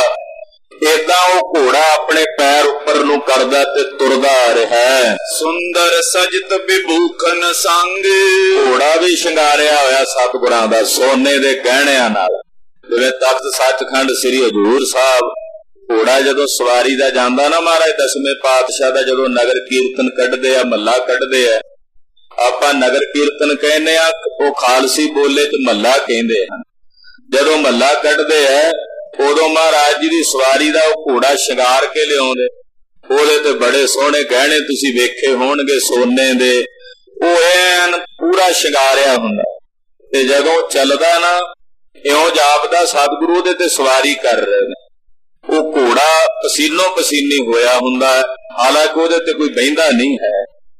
ਏਦਾਂ ਉਹ ਘੋੜਾ ਆਪਣੇ ਪੈਰ ਉੱਪਰ ਨੂੰ ਕਰਦਾ ਤੇ ਤੁਰਦਾ ਆ ਰਿਹਾ ਹੈ। ਸੁੰਦਰ ਸਜਤ ਵਿਭੂਖਨ ਸੰਗ, ਘੋੜਾ ਵੀ ਸ਼ਿੰਗਾਰਿਆ ਹੋਇਆ ਸਤਿਗੁਰਾਂ ਦਾ ਸੋਨੇ ਦੇ ਗਹਿਣਿਆਂ ਨਾਲ, ਜਿਵੇਂ ਤਖਤ ਸੱਚਖੰਡ ਸ੍ਰੀ ਹਜ਼ੂਰ ਸਾਹਿਬ ਘੋੜਾ ਜਦੋਂ ਸਵਾਰੀ ਦਾ ਜਾਂਦਾ ਨਾ, ਮਹਾਰਾਜ ਦਸਵੇਂ ਪਾਤਸ਼ਾਹ ਦਾ ਜਦੋਂ ਨਗਰ ਕੀਰਤਨ ਕੱਢਦੇ ਆ, ਮਹੱਲਾ ਕੱਢਦੇ ਆ, ਆਪਾਂ ਨਗਰ ਕੀਰਤਨ ਕਹਿੰਦੇ ਆ, ਉਹ ਖਾਲਸੀ ਬੋਲੇ ਚ ਮਹੱਲਾ ਕਹਿੰਦੇ ਹਨ। ਜਦੋਂ ਮਹੱਲਾ ਕੱਢਦੇ ਆ ਉਦੋਂ ਮਹਾਰਾਜ ਜੀ ਦੀ ਸਵਾਰੀ ਦਾ ਉਹ ਘੋੜਾ ਸ਼ਿੰਗਾਰ ਕੇ ਲਿਆਉਂਦੇ, ਉਹਦੇ ਤੇ ਬੜੇ ਸੋਹਣੇ ਗਹਿਣੇ ਤੁਸੀਂ ਵੇਖੇ ਹੋਣਗੇ ਸੋਨੇ ਦੇ, ਉਹ ਐਨ ਪੂਰਾ ਸ਼ਿੰਗਾਰਿਆ ਹੁੰਦਾ, ਤੇ ਜਦੋਂ ਚੱਲਦਾ ਨਾ ਇਉਂ ਜਾਪਦਾ ਸਤਿਗੁਰੂ ਉਹਦੇ ਤੇ ਸਵਾਰੀ ਕਰ ਰਹੇ ਨੇ। ਉਹ ਘੋੜਾ ਪਸੀਨੋ ਪਸੀਨੀ ਹੋਇਆ ਹੁੰਦਾ, ਹਾਲਾਂਕਿ ਉਹਦੇ ਤੇ ਕੋਈ ਬਹਿੰਦਾ ਨਹੀਂ ਹੈ,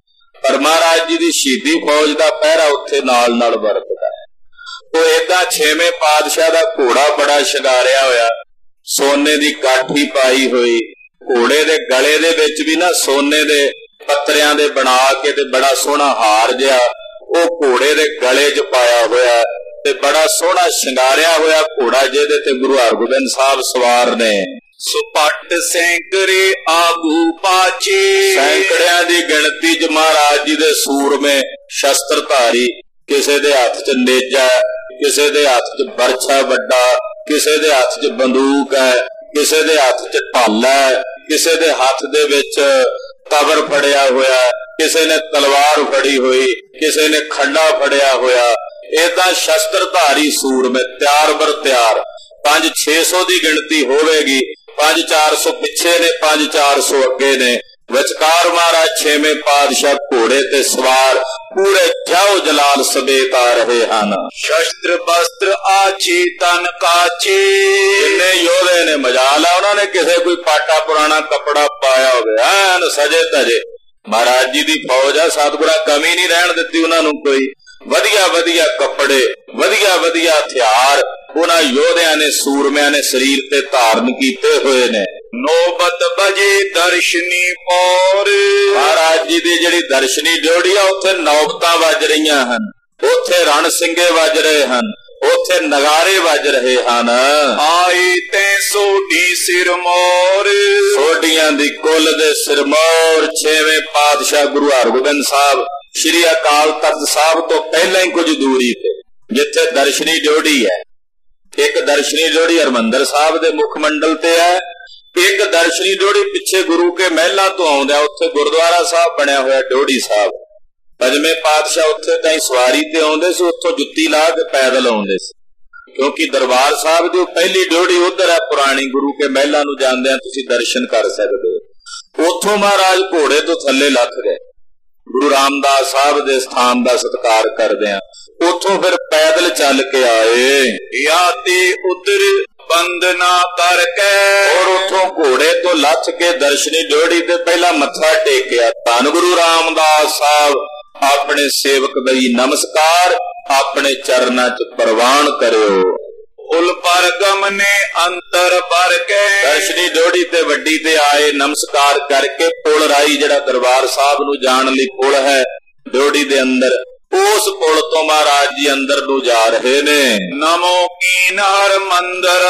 ਪਰ ਮਹਾਰਾਜ ਜੀ ਦੀ ਸ਼ਹੀਦੀ ਫੌਜ ਦਾ ਪਹਿਰਾ ਉੱਥੇ ਨਾਲ ਨਾਲ ਵਰਤਦਾ ਹੈ। ਉਹ ਏਦਾਂ ਛੇਵੇਂ ਪਾਤਸ਼ਾਹ ਦਾ ਘੋੜਾ ਬੜਾ ਸ਼ਿੰਗਾਰਿਆ ਹੋਇਆ, ਸੋਨੇ ਦੀ ਕਾਠੀ ਪਾਈ ਹੋਈ, ਘੋੜੇ ਦੇ ਗਲੇ ਦੇ ਵਿੱਚ ਵੀ ਨਾ ਸੋਨੇ ਦੇ ਪੱਤਰਿਆਂ ਦੇ ਬਣਾ ਕੇ ਤੇ ਬੜਾ ਸੋਹਣਾ ਹਾਰ ਜਿਹਾ ਉਹ ਘੋੜੇ ਦੇ ਗਲੇ 'ਚ ਪਾਇਆ ਹੋਇਆ ਤੇ ਬੜਾ ਸੋਹਣਾ ਸ਼ਿੰਗਾਰਿਆ ਹੋਇਆ ਘੋੜਾ, ਜਿਹਦੇ ਤੇ ਗੁਰੂ ਹਰਗੋਬਿੰਦ ਸਾਹਿਬ ਸਵਾਰ ਨੇ। ਸੁਪੱਟ ਸੈਂਕੜੇ ਆਗੂ ਪਾਛੇ, ਸੈਂਕੜਿਆਂ ਦੀ ਗਿਣਤੀ 'ਚ ਮਹਾਰਾਜ ਜੀ ਦੇ ਸੂਰਮੇ ਸ਼ਸਤਰਧਾਰੀ, ਕਿਸੇ ਦੇ ਹੱਥ 'ਚ ਨੇਜਾ, ਕਿਸੇ ਦੇ ਹੱਥ 'ਚ ਬਰਛਾ ਵੱਡਾ, ਕਿਸੇ ਦੇ ਹੱਥ 'ਚ ਬੰਦੂਕ ਹੈ, ਕਿਸੇ ਦੇ ਹੱਥ 'ਚ ਢਾਲ ਹੈ, ਕਿਸੇ ਦੇ ਹੱਥ ਦੇ ਵਿੱਚ ਕਬਰ ਫੜਿਆ ਹੋਇਆ, ਕਿਸੇ ਨੇ ਤਲਵਾਰ ਫੜੀ ਹੋਈ, ਕਿਸੇ ਨੇ ਖੰਡਾ ਫੜਿਆ ਹੋਇਆ। ਏਦਾਂ ਸ਼ਸਤਰਧਾਰੀ ਸੂਰਮੇ ਤਿਆਰ ਬਰ ਤਿਆਰ। ਪੰਜ ਛੇ ਸੌ ਦੀ ਗਿਣਤੀ ਹੋਵੇਗੀ, ਪੰਜ ਚਾਰ ਸੌ ਪਿੱਛੇ ਨੇ, ਪੰਜ ਚਾਰ ਸੌ ਅੱਗੇ ਨੇ। ਵਿਚਕਾਰ ਮਹਾਰਾਜ ਛੇਵੇਂ ਪਾਤਸ਼ਾਹ ਘੋੜੇ ਤੇ ਸਵਾਰ ਪੂਰੇ ਜਾਓ ਜਲਾਲ ਸਮੇਤ ਆ ਰਹੇ ਹਨ। ਸ਼ਸਤਰ ਬਸਤਰ ਆਛੇ ਤਨ ਕਾਛੇ, ਜਿੰਨੇ ਯੋਧੇ ਨੇ ਮਜਾਲ ਆ, ਉਹਨਾਂ ਨੇ ਕਿਸੇ ਕੋਈ ਪਾਟਾ ਪੁਰਾਣਾ ਕੱਪੜਾ ਪਾਇਆ ਹੋਵੇ, ਐਨ ਸਜੇ ਧਜੇ। ਮਹਾਰਾਜ ਜੀ ਦੀ ਫੌਜ ਆ, ਸਤਿਗੁਰਾਂ ਕਮੀ ਨਹੀਂ ਰਹਿਣ ਦਿੱਤੀ ਉਹਨਾਂ ਨੂੰ ਕੋਈ। ਵਧੀਆ ਵਧੀਆ ਕੱਪੜੇ, ਵਧੀਆ ਵਧੀਆ ਹਥਿਆਰ ਉਹਨਾਂ ਯੋਧਿਆਂ ਨੇ, ਸੂਰਮਿਆਂ ਨੇ ਸਰੀਰ ਤੇ ਧਾਰਨ ਕੀਤੇ ਹੋਏ ਨੇ। ਨੋਬਤ ਬਜੇ ਦਰਸ਼ਨੀ ਪੌਰ, ਮਹਾਰਾਜ ਜੀ ਦੀ ਜਿਹੜੀ ਦਰਸ਼ਨੀ ਡਿਉੜੀ ਆ ਉੱਥੇ ਨੌਬਤਾਂ ਵੱਜ ਰਹੀਆਂ ਹਨ, ਉੱਥੇ ਰਣ ਸਿੰਘੇ ਵੱਜ ਰਹੇ ਹਨ, ਉੱਥੇ ਨਗਾਰੇ ਵੱਜ ਰਹੇ ਹਨ। ਆਏ ਤੈ ਸੋਢੀ ਸਿਰ ਮੋਰ, ਸੋਢੀਆਂ ਦੀ ਕੁੱਲ ਦੇ ਸਿਰਮੌਰ। ਛੇਵੇਂ ਪਾਤਸ਼ਾਹ ਗੁਰੂ ਹਰਗੋਬਿੰਦ ਸਾਹਿਬ ਸ਼੍ਰੀ ਅਕਾਲ ਤਖਤ ਸਾਹਿਬ ਤੋਂ ਪਹਿਲਾਂ ਹੀ ਕੁਝ ਦੂਰੀ ਤੇ ਜਿੱਥੇ ਦਰਸ਼ਨੀ ਡਿਉੜੀ ਹੈ, ਇੱਕ ਦਰਸ਼ਨੀ ਡਿਉੜੀ ਹਰਮੰਦਰ ਸਾਹਿਬ ਦੇ ਮੁੱਖ ਮੰਡਲ ਤੇ ਹੈ, ਇੱਕ ਦਰਸ਼ਨੀ ਡਿਉੜੀ ਪਿੱਛੇ ਗੁਰੂ ਕੇ ਮਹਿਲਾਂ ਤੋਂ ਆਉਂਦਾ, ਉੱਥੇ ਗੁਰਦੁਆਰਾ ਸਾਹਿਬ ਬਣਿਆ ਹੋਇਆ ਡਿਉੜੀ ਸਾਹਿਬ। ਪੰਜਵੇਂ ਪਾਤਸ਼ਾਹ ਉੱਥੇ ਤਾਂ ਸਵਾਰੀ ਤੇ ਆਉਂਦੇ ਸੀ, ਉੱਥੋਂ ਜੁੱਤੀ ਲਾ ਕੇ ਪੈਦਲ ਆਉਂਦੇ ਸੀ, ਕਿਉਂਕਿ ਦਰਬਾਰ ਸਾਹਿਬ ਦੀ ਪਹਿਲੀ ਡਿਉੜੀ ਉਧਰ ਹੈ ਪੁਰਾਣੀ। ਗੁਰੂ ਕੇ ਮਹਿਲਾਂ ਨੂੰ ਜਾਂਦਿਆਂ ਤੁਸੀਂ ਦਰਸ਼ਨ ਕਰ ਸਕਦੇ ਹੋ। ਉੱਥੋਂ ਮਹਾਰਾਜ ਘੋੜੇ ਤੋਂ ਥੱਲੇ ਲੱਥ ਗਏ, ਗੁਰੂ ਰਾਮਦਾਸ ਸਾਹਿਬ ਦੇ ਸਥਾਨ ਦਾ ਸਤਿਕਾਰ ਕਰਦੇ ਆ। ਉੱਥੋਂ ਫਿਰ ਪੈਦਲ ਚੱਲ ਕੇ ਆਏ, ਯਾ ਤੇ ਉਤਰ ਬੰਦਨਾ ਕਰਕੇ, ਔਰ ਉੱਥੋਂ ਘੋੜੇ ਤੋਂ ਲੱਥ ਕੇ ਦਰਸ਼ਨੀ ਡਿਉੜੀ ਤੇ ਪਹਿਲਾਂ ਮੱਥਾ ਟੇਕਿਆ। ਧੰਨ ਗੁਰੂ ਰਾਮਦਾਸ ਸਾਹਿਬ ਆਪਣੇ ਸੇਵਕ ਬਈ ਨਮਸਕਾਰ, ਆਪਣੇ ਚਰਨਾਂ 'ਚ ਪ੍ਰਵਾਨ ਕਰਿਓ। ਉਲ ਪਰ ਗਮਨੇ ਅੰਤਰ ਭਰ ਕੇ, ਦਰਸ਼ਨੀ ਡਿਉੜੀ ਤੇ ਵੱਡੀ ਤੇ ਆਏ, ਨਮਸਕਾਰ ਕਰਕੇ ਪੁਲ ਰਾਈ ਜਿਹੜਾ ਦਰਬਾਰ ਸਾਹਿਬ ਨੂੰ ਜਾਣ ਲਈ ਪੁਲ ਹੈ ਡਿਉੜੀ ਦੇ ਅੰਦਰ, ਉਸ ਪੁਲ ਤੋਂ ਮਹਾਰਾਜ ਜੀ ਅੰਦਰ ਨੂੰ ਜਾ ਰਹੇ ਨੇ। ਨਮੋ ਕੀਨ ਹਰ ਮੰਦਰ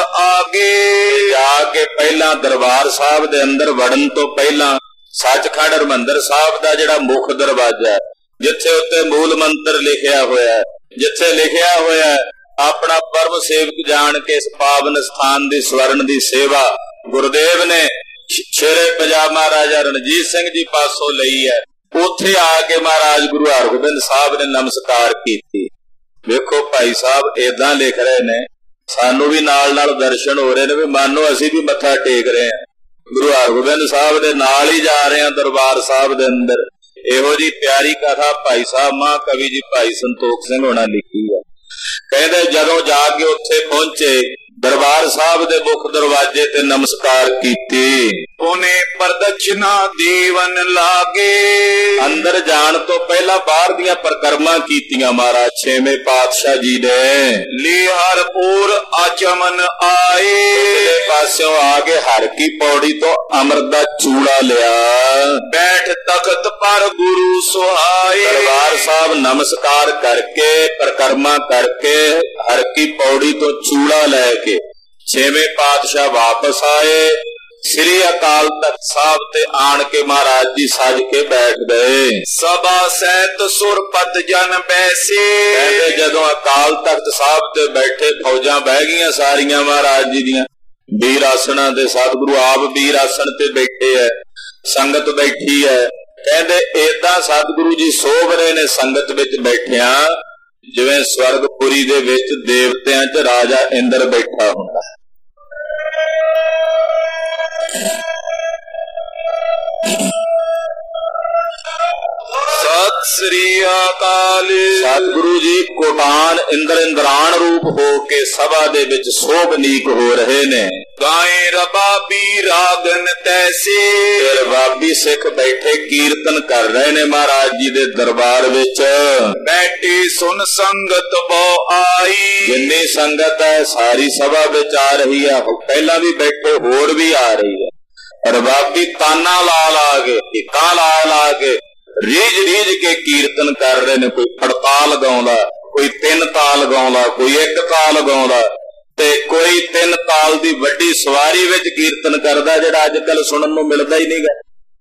ਆਗੇ, ਜਾ ਕੇ ਪਹਿਲਾਂ ਦਰਬਾਰ ਸਾਹਿਬ ਦੇ ਅੰਦਰ ਵੜਨ ਤੋਂ ਪਹਿਲਾਂ ਸੱਚਖੰਡ ਹਰਿਮੰਦਰ ਸਾਹਿਬ ਦਾ ਜਿਹੜਾ ਮੁੱਖ ਦਰਵਾਜ਼ਾ, ਜਿੱਥੇ ਉੱਤੇ ਮੂਲ ਮੰਤਰ ਲਿਖਿਆ ਹੋਇਆ, ਜਿੱਥੇ ਲਿਖਿਆ ਹੋਇਆ ਆਪਣਾ ਪਰਮ ਸੇਵਕ ਜਾਣ ਕੇ ਇਸ ਪਾਵਨ ਸਥਾਨ ਦੀ ਸਵਰਨ ਦੀ ਸੇਵਾ ਗੁਰਦੇਵ ਨੇ ਸ਼ੇਰੇ ਪੰਜਾਬ ਮਹਾਰਾਜਾ ਰਣਜੀਤ ਸਿੰਘ ਜੀ ਪਾਸੋਂ ਲਈ ਹੈ। ਉੱਥੇ ਆ ਕੇ ਮਹਾਰਾਜ ਗੁਰੂ ਹਰਗੋਬਿੰਦ ਸਾਹਿਬ ਨੇ ਨਮਸਕਾਰ ਕੀਤੀ। ਵੇਖੋ ਭਾਈ ਸਾਹਿਬ ਏਦਾਂ ਲਿਖ ਰਹੇ ਨੇ, ਸਾਨੂੰ ਵੀ ਨਾਲ ਨਾਲ ਦਰਸ਼ਨ ਹੋ ਰਹੇ ਨੇ ਵੀ ਮਾਨੋ ਅਸੀਂ ਵੀ ਮੱਥਾ ਟੇਕ ਰਹੇ ਹਾਂ, ਗੁਰੂ ਹਰਗੋਬਿੰਦ ਸਾਹਿਬ ਦੇ ਨਾਲ ਹੀ ਜਾ ਰਹੇ ਹਾਂ ਦਰਬਾਰ ਸਾਹਿਬ ਦੇ ਅੰਦਰ। ਇਹੋ ਜੀ ਪਿਆਰੀ ਕਥਾ ਭਾਈ ਸਾਹਿਬ ਮਹਾਕਵੀ ਜੀ ਭਾਈ ਸੰਤੋਖ ਸਿੰਘ ਹੋਣਾ ਲਿਖੀ ਹੈ। ਕਹਿੰਦੇ ਜਦੋਂ ਜਾ ਕੇ ਉੱਥੇ ਪਹੁੰਚੇ, ਦਰਬਾਰ ਸਾਹਿਬ ਦੇ ਮੁੱਖ ਦਰਵਾਜ਼ੇ ਤੇ ਨਮਸਕਾਰ ਕੀਤੀ। ਉਹਨੇ ਪ੍ਰਦਕਸ਼ਨਾ ਦੇਵਨ ਲਾਗੇ, ਅੰਦਰ ਜਾਣ ਤੋਂ ਪਹਿਲਾਂ ਬਾਹਰ ਦੀਆਂ ਪ੍ਰਕਰਮਾਂ ਕੀਤੀਆਂ ਮਹਾਰਾਜ ਛੇਵੇਂ ਪਾਤਸ਼ਾਹ ਜੀ ਨੇ। ਲੀ ਹਰਪੁਰ ਆਚਮਨ ਆਏ, ਪਾਸਿਓਂ ਆ ਕੇ ਹਰ ਕੀ ਪੌੜੀ ਤੋਂ ਅੰਮ੍ਰਿਤ ਦਾ ਚੂੜਾ ਲਿਆ। ਬੈਠ ਤਖਤ ਪਰ ਗੁਰੂ ਸੁਹਾਏ, ਦਰਬਾਰ ਸਾਹਿਬ ਨਮਸਕਾਰ ਕਰਕੇ ਪ੍ਰਕਰਮਾਂ ਕਰਕੇ ਹਰ ਕੀ ਪੌੜੀ ਤੋਂ ਚੂੜਾ ਲੈ ਕੇ ਛੇਵੇਂ ਪਾਤਸ਼ਾਹ ਵਾਪਸ ਆਏ। ਸ੍ਰੀ ਅਕਾਲ ਤਖਤ ਸਾਹਿਬ ਤੇ ਆਣ ਕੇ ਮਹਾਰਾਜ ਜੀ ਸਜ ਕੇ ਬੈਠ ਗਏ। ਸਭਾ ਸਹਿਤ ਸੁਰਪਤ ਜਨ ਬੈਸੇ, ਕਹਿੰਦੇ ਜਦੋਂ ਅਕਾਲ ਤਖਤ ਸਾਹਿਬ ਤੇ ਬੈਠੇ ਫੌਜਾਂ ਬਹਿ ਗਈਆਂ ਸਾਰੀਆਂ ਮਹਾਰਾਜ ਜੀ ਦੀਆਂ ਵੀਰ ਆਸਣਾਂ ਤੇ। ਸਤਿਗੁਰੂ ਆਪ ਵੀਰ ਆਸਣ ਤੇ ਬੈਠੇ ਹੈ, ਸੰਗਤ ਬੈਠੀ ਹੈ। ਕਹਿੰਦੇ ਏਦਾਂ ਸਤਿਗੁਰੂ ਜੀ ਸੋਭ ਰਹੇ ਨੇ ਸੰਗਤ ਵਿੱਚ ਬੈਠਿਆਂ, ਜਿਵੇਂ ਸਵਰਗਪੁਰੀ ਦੇ ਵਿੱਚ ਦੇਵਤਿਆਂ 'ਚ ਰਾਜਾ ਇੰਦਰ ਬੈਠਾ ਹੁੰਦਾ। ਸਤਿ ਸ੍ਰੀ ਅਕਾਲ। ਸਤਿਗੁਰੂ ਜੀ ਕੋਟਾਨ ਇੰਦਰ ਇੰਦਰਾਨ ਰੂਪ ਹੋ ਕੇ ਸਭਾ ਦੇ ਵਿੱਚ ਸੋਭਨੀਕ ਹੋ ਰਹੇ ਨੇ। ਗਾਏ ਰਬਾਬੀ ਰਾਗਨ ਤੈਸੇ, ਰਬਾਬੀ ਸਿੱਖ ਬੈਠੇ ਕੀਰਤਨ ਕਰ ਰਹੇ ਨੇ ਮਹਾਰਾਜ ਜੀ ਦੇ ਦਰਬਾਰ ਵਿੱਚ। ਬੈਠੀ ਸੁਨ ਸੰਗਤ ਬਹੁ ਆਈ, ਜਿੰਨੀ ਸੰਗਤ ਹੈ ਸਾਰੀ ਸਭਾ ਵਿੱਚ ਆ ਰਹੀ ਹੈ। ਪਹਿਲਾਂ ਵੀ ਬੈਠੇ ਹੋਰ ਵੀ ਆ ਰਹੀ ਹੈ। रबाबी ताना ला ला के टिक्का ला ला के रीझ रीझ के कीर्तन कर रहे ने। कोई अड़ताल गाउंदा, कोई तीन ताल गाउंदा, कोई एक ताल गाउंदा ते कोई तीन ताल दी वड्डी सवारी विच कीर्तन करदा, जिहड़ा अजकल सुनन नूं मिलदा ही नहीं गा।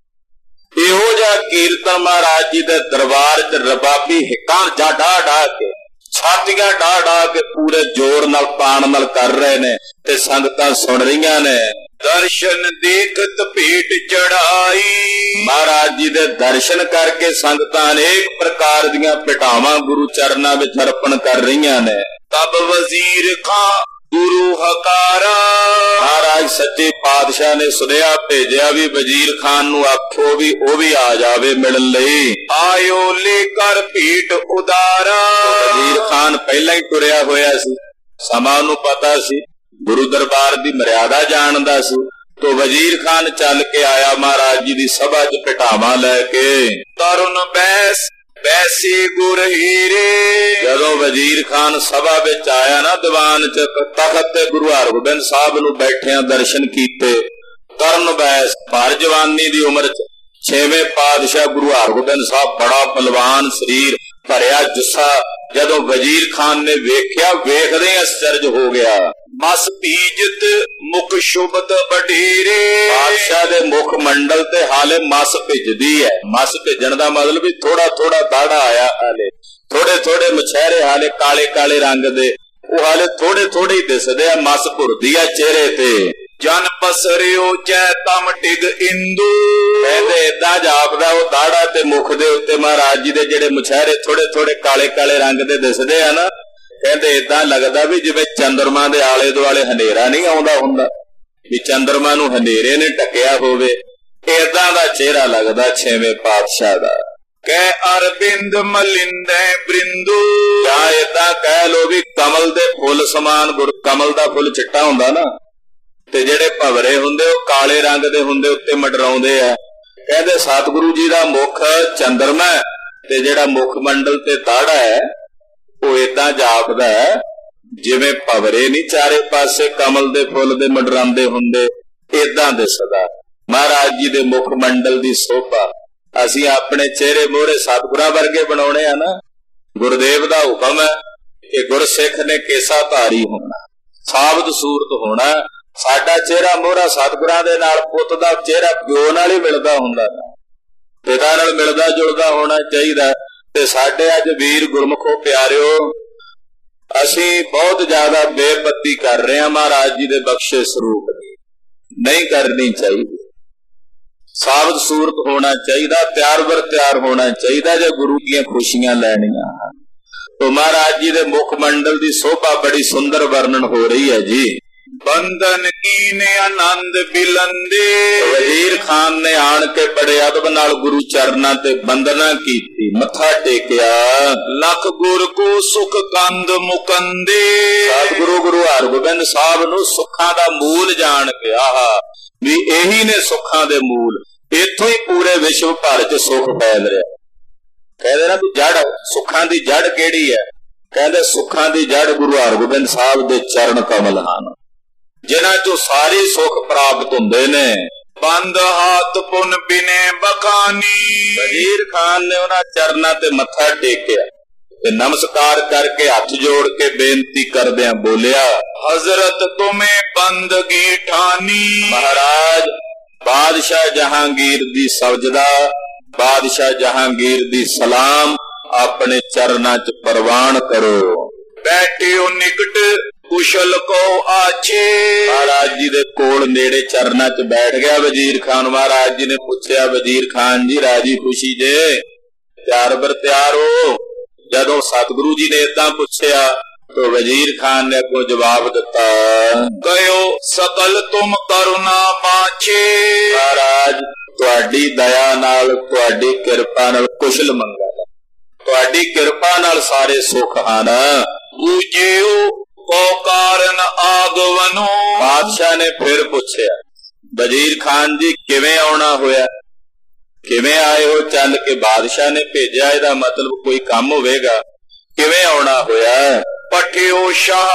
इहो जिहा कीर्तन महाराज जी दे दरबार च रबाबी हिक्कां जा डा डा के छातियां डा डा के पूरे जोर नाल तान नाल कर रहे ने ते संगतां सुन रहीआं ने। दर्शन देखत भेट चढ़ाई, महाराज जी दे दर्शन करके संगतां अनेक प्रकार दीआं भेटावां गुरु चरनां विच अर्पण कर रहीआं ने। तब वजीर खां गुरु हकारा, महाराज सच्चे पातशाह ने सुनेहा भेजिया भी वजीर खान नूं आखो भी ओ भी आ जावे मिलण लई। आयो लेकर भेट उदारा, वजीर खान पहला ही तुरिया होया सी, समा नूं पता सी, गुरु दरबार दी मर्यादा जानदा सी। तो वजीर खान चल के आया महाराज जी दी सभा च भेटावां लैके। तरुण बैस बैसे गुर हीरे, जदों वजीर खान सभा विच आया ना दीवान च, तखत ते गुरु हरगोबिंद साहब नूं बैठिया दर्शन कीते। तरुण बैस भर जवानी दी उम्र च छेवें पातशाह गुरु हरगोबिंद साहब बड़ा पलवान शरीर भरिया जुस्सा, जदों वजीर खान ने वेख्या वेखदे आश्चर्य हो गया। मस बीजत मुख शुभत बडेरे, बादशाह दे मुख मंडल ते हाले मस भिजदी है। मस भिजण दा मतलब भी थोड़ा थोड़ा दाड़ा आया, हाले थोड़े थोड़े मछेरे हाले काले काले रंग दे, वो हाले थोड़े थोड़े ही दिसदे आ। मस भुरदी आ चेहरे ते। जन पसरियो जै तम टिग इंदू, कहंदे इदां जापदा वो दाड़ा ते मुख दे उत्ते महाराज जी दे जेड़े मछेरे थोड़े थोड़े काले काले रंग दे दिसदे आ ना, कहंदे इदां लगदा भी जिवें चंद्रमा दे आले दुआले हनेरा नहीं आउंदा हुंदा, भी चंद्रमा नूं हनेरे ने ढकिया होवे, इदां दा चेहरा लगदा छेवें पातशाह दा। कै अरविंद मलिंदे बृंदू, या इदां कह लो भी कमल दे फुल समान। गुर कमल दा फुल चिट्टा हुंदा ना, ते जेड़े भवरे हुंदे ओ काले रंग दे हुंदे, उत्ते मंडराउंदे आ। कहंदे सतगुरु जी दा मुख चंद्रमा ते जेड़ा मुख मंडल ते दाड़ा है वो इदां जापदा जिवें भवरे नहीं चारे पासे कमल दे फुल दे मंडरांदे हुंदे, इदां दिसदा। महाराज जी दे मुख मंडल दी शोभा असीं अपने चेहरे मोहरे सतगुरां वर्गे बनाउणे आ ना। गुरुदेव दा हुकम है कि गुरसिख ने केसा धारी होना, साबत सूरत होना। साडा चेहरा मोहरा सतगुरां दे नाल, पुੱਤ दा चेहरा प्यो नाल ही मिलदा हुंदा, पिता नाल मिलदा जुलदा होना चाहीदा। ते साडे अज वीर गुरमुखो प्यारिओ, असीं बहुत ज्यादा बेपत्ती कर रहे हैं महाराज जी दे बख्शे स्वरूप दी, नहीं करनी चाहिए। साबत सूरत होना चाहिए, प्यार बर प्यार होना चाहिए। जो गुरु दी खुशियां लैनियां तो महाराज जी दे मुख मंडल दी शोभा बड़ी सुंदर वर्णन हो रही है जी। बंधन कीने आनंद बिलंदे, वजीर खान ने आन के बड़े अदब नाल गुरु चरना ते बंदना कीती, मथा टेकिया। लख गुर को सुख कंद मुकंदे, सतगुरु गुरु हरगोबिंद साहब नूं सुखां दा मूल जान के, आहा भी यही ने सुखां दे मूल, इथों ही पूरे विश्व भर च सुख फैल रहा। कहते ना भी जड़ सुखां दी जड़ केड़ी है, कहते सुखां दी जड़ गुरु हरगोबिंद साहब दे चरण कमल हन, जिन्हां चों सारे सुख प्राप्त हुंदे ने। बंद हाथ पुन बिने बखानी, वजीर खान ने उन्हां चरनां ते मत्था टेकिया ते नमस्कार करके हाथ जोड़ के बेनती करदियां बोलिया, हजरत तुम्हें बंदगी ठानी। महाराज बादशाह जहांगीर दी सजदा, बादशाह जहांगीर दी सलाम अपने चरनां च परवान करो। बैठियो निकट कुशल को आछे, महाराज जी दे कोल नेड़े चरना च बैठ गया वजीर खान। महाराज जी ने पूछया, वजीर खान जी राजी खुशी जे तैयार बर तैयार हो? जदों सतगुरु जी ने इदां पूछया तो वजीर खान ने अगों जवाब दिता, कहो सकल तुम करुणा पाछे। महाराज तुहाडी दया नाल, तुहाडी किरपा नाल कुशल मंगल, तुहाडी किरपा नाल सारे सुख आन। पूजियो को कारण आगवनो, बादशाह ने फिर पूछया, वजीर खान जी किवें आउणा होया, किवें आए हो? चल के बादशाह ने भेजा, इहदा मतलब कोई काम होवेगा, किवें आउणा होया? पठियो शाह